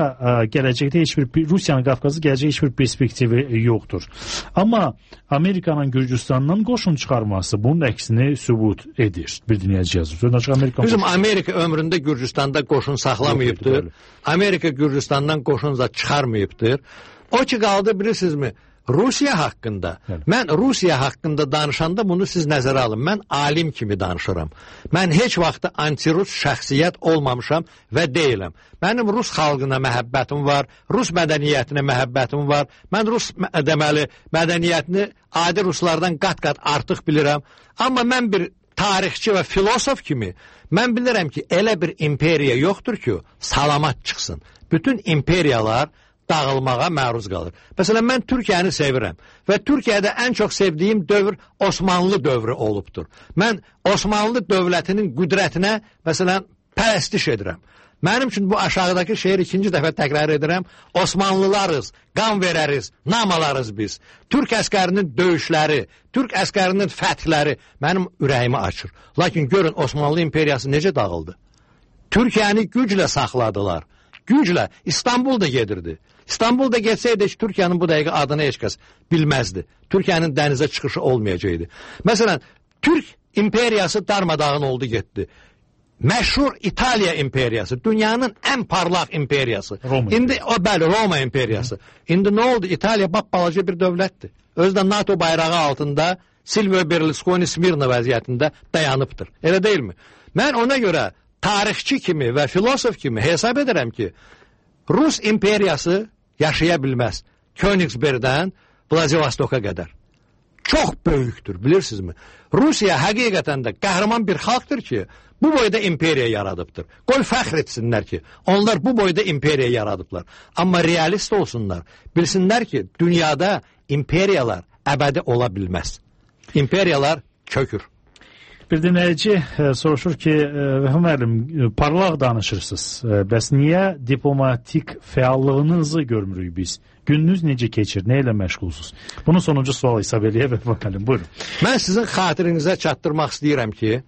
gələcək heç bir perspektivi yoxdur. Amma Amerikanın Gürcüstandan qoşun çıxarması bunun əksini sübut edir. Bir dinləyici yazır. Bizim Amerika ömründə Gürcüstanda qoşun saxlamayıbdır. Amerika Gürcüstandan qoşun da çıxarmayıbdır. O ki qaldı, bilirsinizmi? Rusiya haqqında. Mən Rusiya haqqında danışanda bunu siz nəzərə alın. Mən alim kimi danışıram. Mən heç vaxt anti-Rus şəxsiyyət olmamışam və deyiləm. Mənim Rus xalqına məhəbbətim var, Rus mədəniyyətinə məhəbbətim var. Mən Rus mədəniyyətini adi Ruslardan qat-qat artıq bilirəm. Amma mən bir tarixçi və filosof kimi mən bilirəm ki, elə bir imperiya yoxdur ki, salamat çıxsın. Bütün imperiyalar dağılmağa məruz qalır. Məsələn, mən Türkiyəni sevirəm və Türkiyədə ən çox sevdiyim dövr Osmanlı dövrü olubdur. Mən Osmanlı dövlətinin qüdrətinə, məsələn, pərəstiş edirəm. Mənim üçün bu aşağıdakı şeir ikinci dəfə təkrar edirəm. Osmanlılarız, qan verəriz, namalarız biz. Türk əskərinin döyüşləri, Türk əskərinin fəthləri mənim ürəyimi açır. Lakin görün, Osmanlı imperiyası necə dağıldı? Türkiyəni güclə saxladılar. Güclə. İstanbul da gedirdi. İstanbul da getsəydi ki, Türkiyənin bu dəqiqə adını heç kəs bilməzdi. Türkiyənin dənizə çıxışı olmayacaqdı. Məsələn, Türk imperiyası darmadağın oldu, getdi. Məşhur İtaliya imperiyası, dünyanın ən parlaq imperiyası. Roma imperiyası. İndi nə oldu? İtaliya balaca bir dövlətdir. Özdə NATO bayrağı altında Silvio Berlusconi Smirna vəziyyətində dayanıbdır. Elə deyilmi? Mən ona görə tarixçi kimi və filosof kimi hesab edirəm ki, Rus imperiyası yaşaya bilməz. Königsbergdən Vladivostoka qədər. Çox böyükdür, bilirsinizmi? Rusiya həqiqətən də qəhrəman bir xalqdır ki, bu boyda imperiya yaradıbdır. Qoy fəxr etsinlər ki, onlar bu boyda imperiya yaradıblar. Amma realist olsunlar. Bilsinlər ki, dünyada imperiyalar əbədi ola bilməz. İmperiyalar çökür. Bir dinləyici soruşur ki, Vəhəm müəllim, parlaq danışırsınız. Bəs niyə diplomatik fəallığınızı görmürük biz? Gününüz necə keçir? Nə ilə məşğulsuz? Bunun sonuncu sual hesab eləyə Vəhəm müəllim. Buyurun. Mən sizin xatirinizə çatdırmaq istəyirəm ki,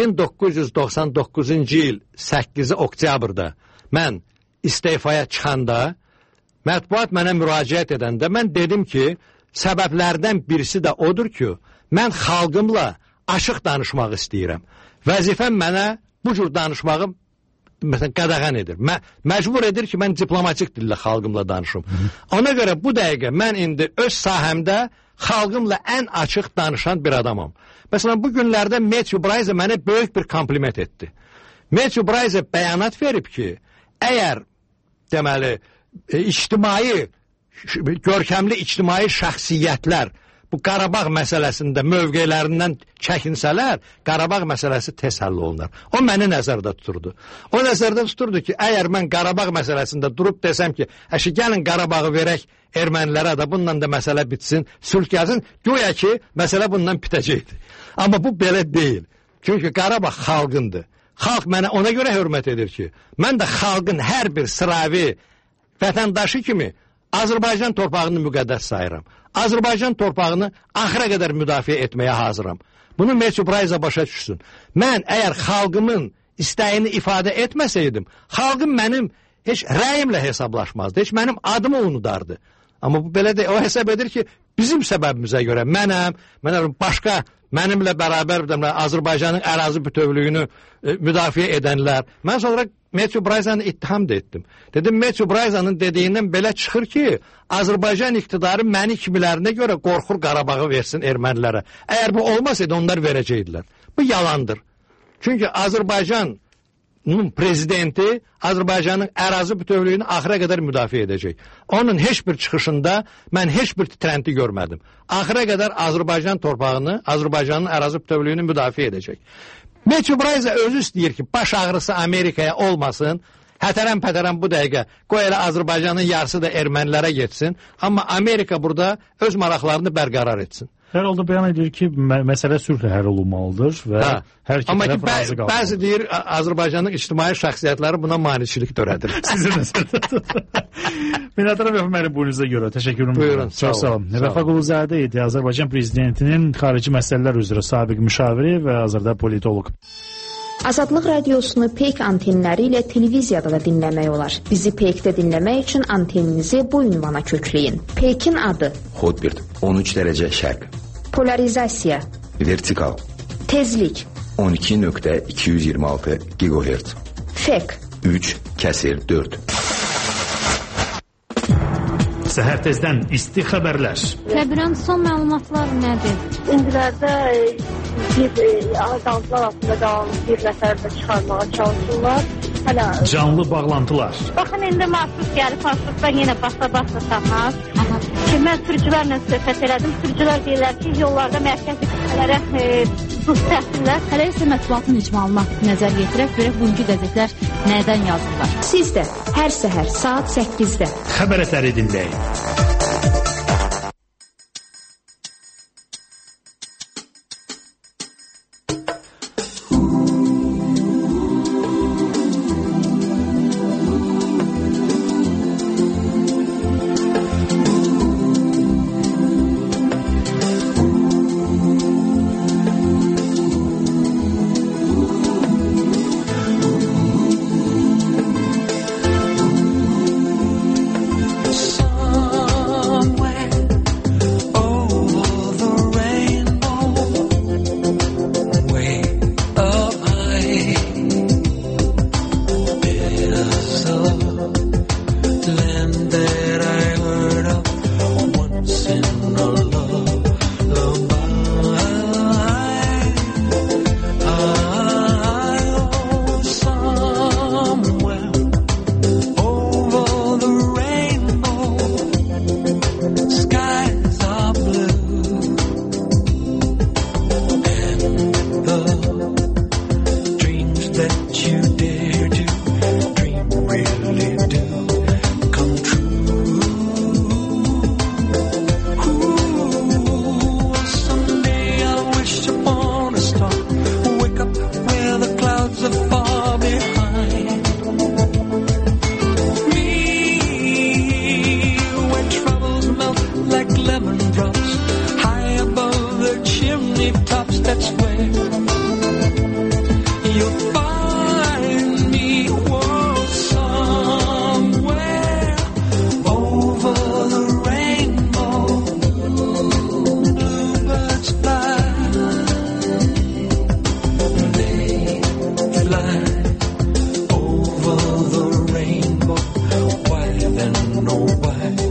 1999-cu il 8 oktyabrda mən istefaya çıxanda, mətbuat mənə müraciət edəndə mən dedim ki, səbəblərdən birisi də odur ki, mən xalqımla açıq danışmaq istəyirəm. Vəzifəm mənə bu cür danışmağı məsələn, qadağan edir. Məcbur edir ki, mən diplomatik dillə xalqımla danışım. Ona görə bu dəqiqə mən indi öz sahəmdə xalqımla ən açıq danışan bir adamam. Məsələn, bu günlərdə Matthew Bryce mənə böyük bir kompliment etdi. Matthew Bryce bəyanat verib ki, əgər deməli, görkəmli ictimai şəxsiyyətlər bu Qarabağ məsələsində mövqelərindən çəkinsələr, Qarabağ məsələsi tez həll olunur. O məni nəzərdə tuturdu. O nəzərdə tuturdu ki, əgər mən Qarabağ məsələsində durub desəm ki, gəlin Qarabağı verək ermənilərə də, bununla da məsələ bitsin, sülh gəlsin, güya ki, məsələ bundan bitəcəkdir. Amma bu belə deyil. Çünki Qarabağ xalqındır. Xalq mənə ona görə hörmət edir ki, mən də xalqın hər bir sıravi vətəndaşı kimi Azərbaycan torpağını müqəddəs sayıram. Azərbaycan torpağını axıra qədər müdafiə etməyə hazıram. Bunu Matthew Bryce başa düşsün. Mən əgər xalqımın istəyini ifadə etməsəydim, xalqım mənim heç rəyimlə hesablaşmazdı, heç mənim adımı unudardı. Amma bu belə deyil, o hesab edir ki, bizim səbəbimizə görə başqa mənimlə bərabər Azərbaycanın ərazi bütövlüyünü müdafiə edənlər. Mən sonra Matthew Bryce'ı ittiham da etdim. Dedim, Matthew Bryce'ın dediyindən belə çıxır ki, Azərbaycan iqtidarı məni kimilərinə görə qorxur Qarabağı versin ermənilərə. Əgər bu olmasaydı, onlar verəcəkdilər. Bu yalandır. Çünki Azərbaycanın prezidenti Azərbaycanın ərazi bütövlüyünü axıra qədər müdafiə edəcək. Onun heç bir çıxışında mən heç bir titrənti görmədim. Axıra qədər Azərbaycan torpağını, Azərbaycanın ərazi bütövlüyünü müdafiə edəcək. Matthew Bryce özü istəyir ki, baş ağrısı Amerikaya olmasın, hətərəm-pətərəm bu dəqiqə, qoy elə Azərbaycanın yarısı da ermənilərə getsin, amma Amerika burada öz maraqlarını bərqərar etsin. Hər halda bəyan edir ki, məsələ sülhlə həll olunmalıdır və hər iki tərəf razı qalmalıdır. Bəzi deyir, Azərbaycanın ictimai şəxsiyyətləri buna maneçilik törədir. Sizin nəzərdə. Minətdarım efendim buyunuza görə. Təşəkkür ederim. Buyurun. Çox sağ olun. Vəfa Quluzədə idi Azərbaycan prezidentinin xarici məsələlər üzrə sabiq müşaviri və hazırda politoloq. Azadlıq radiosunu Peyk antenləri ilə televiziyada da dinləmək olar. Bizi Peykdə dinləmək üçün anteninizi bu ünvana kökləyin. Peykin adı: Hotbird 13 dərəcə şərq. Polarizasiya: Vertikal. Tezlik: 12.226 GHz. Fek: 3/4. Səhər tezdən isti xəbərlər. Qəbirən son məlumatlar nədir? İndilərdə bir azaltılar altında qalan bir nəfər də çıxarmağa çalışırlar. Hələ Canlı bağlantılar. baxın, indi marşrut gəlib, marşrutdan yenə basa tapmaz. Ki, mən sürücülərlə söhbət elədim. Sürücülər deyirlər ki, yollarda mərkəzi küçələrə buz təxsinlər. Hələ isə mətbuatın icmalına nəzər yetirək, görək bugünkü qəzetlər nədən yazırlar. Siz də hər səhər saat 8-də Xəbərləri dinləyin. Over the rainbow, why then, oh why?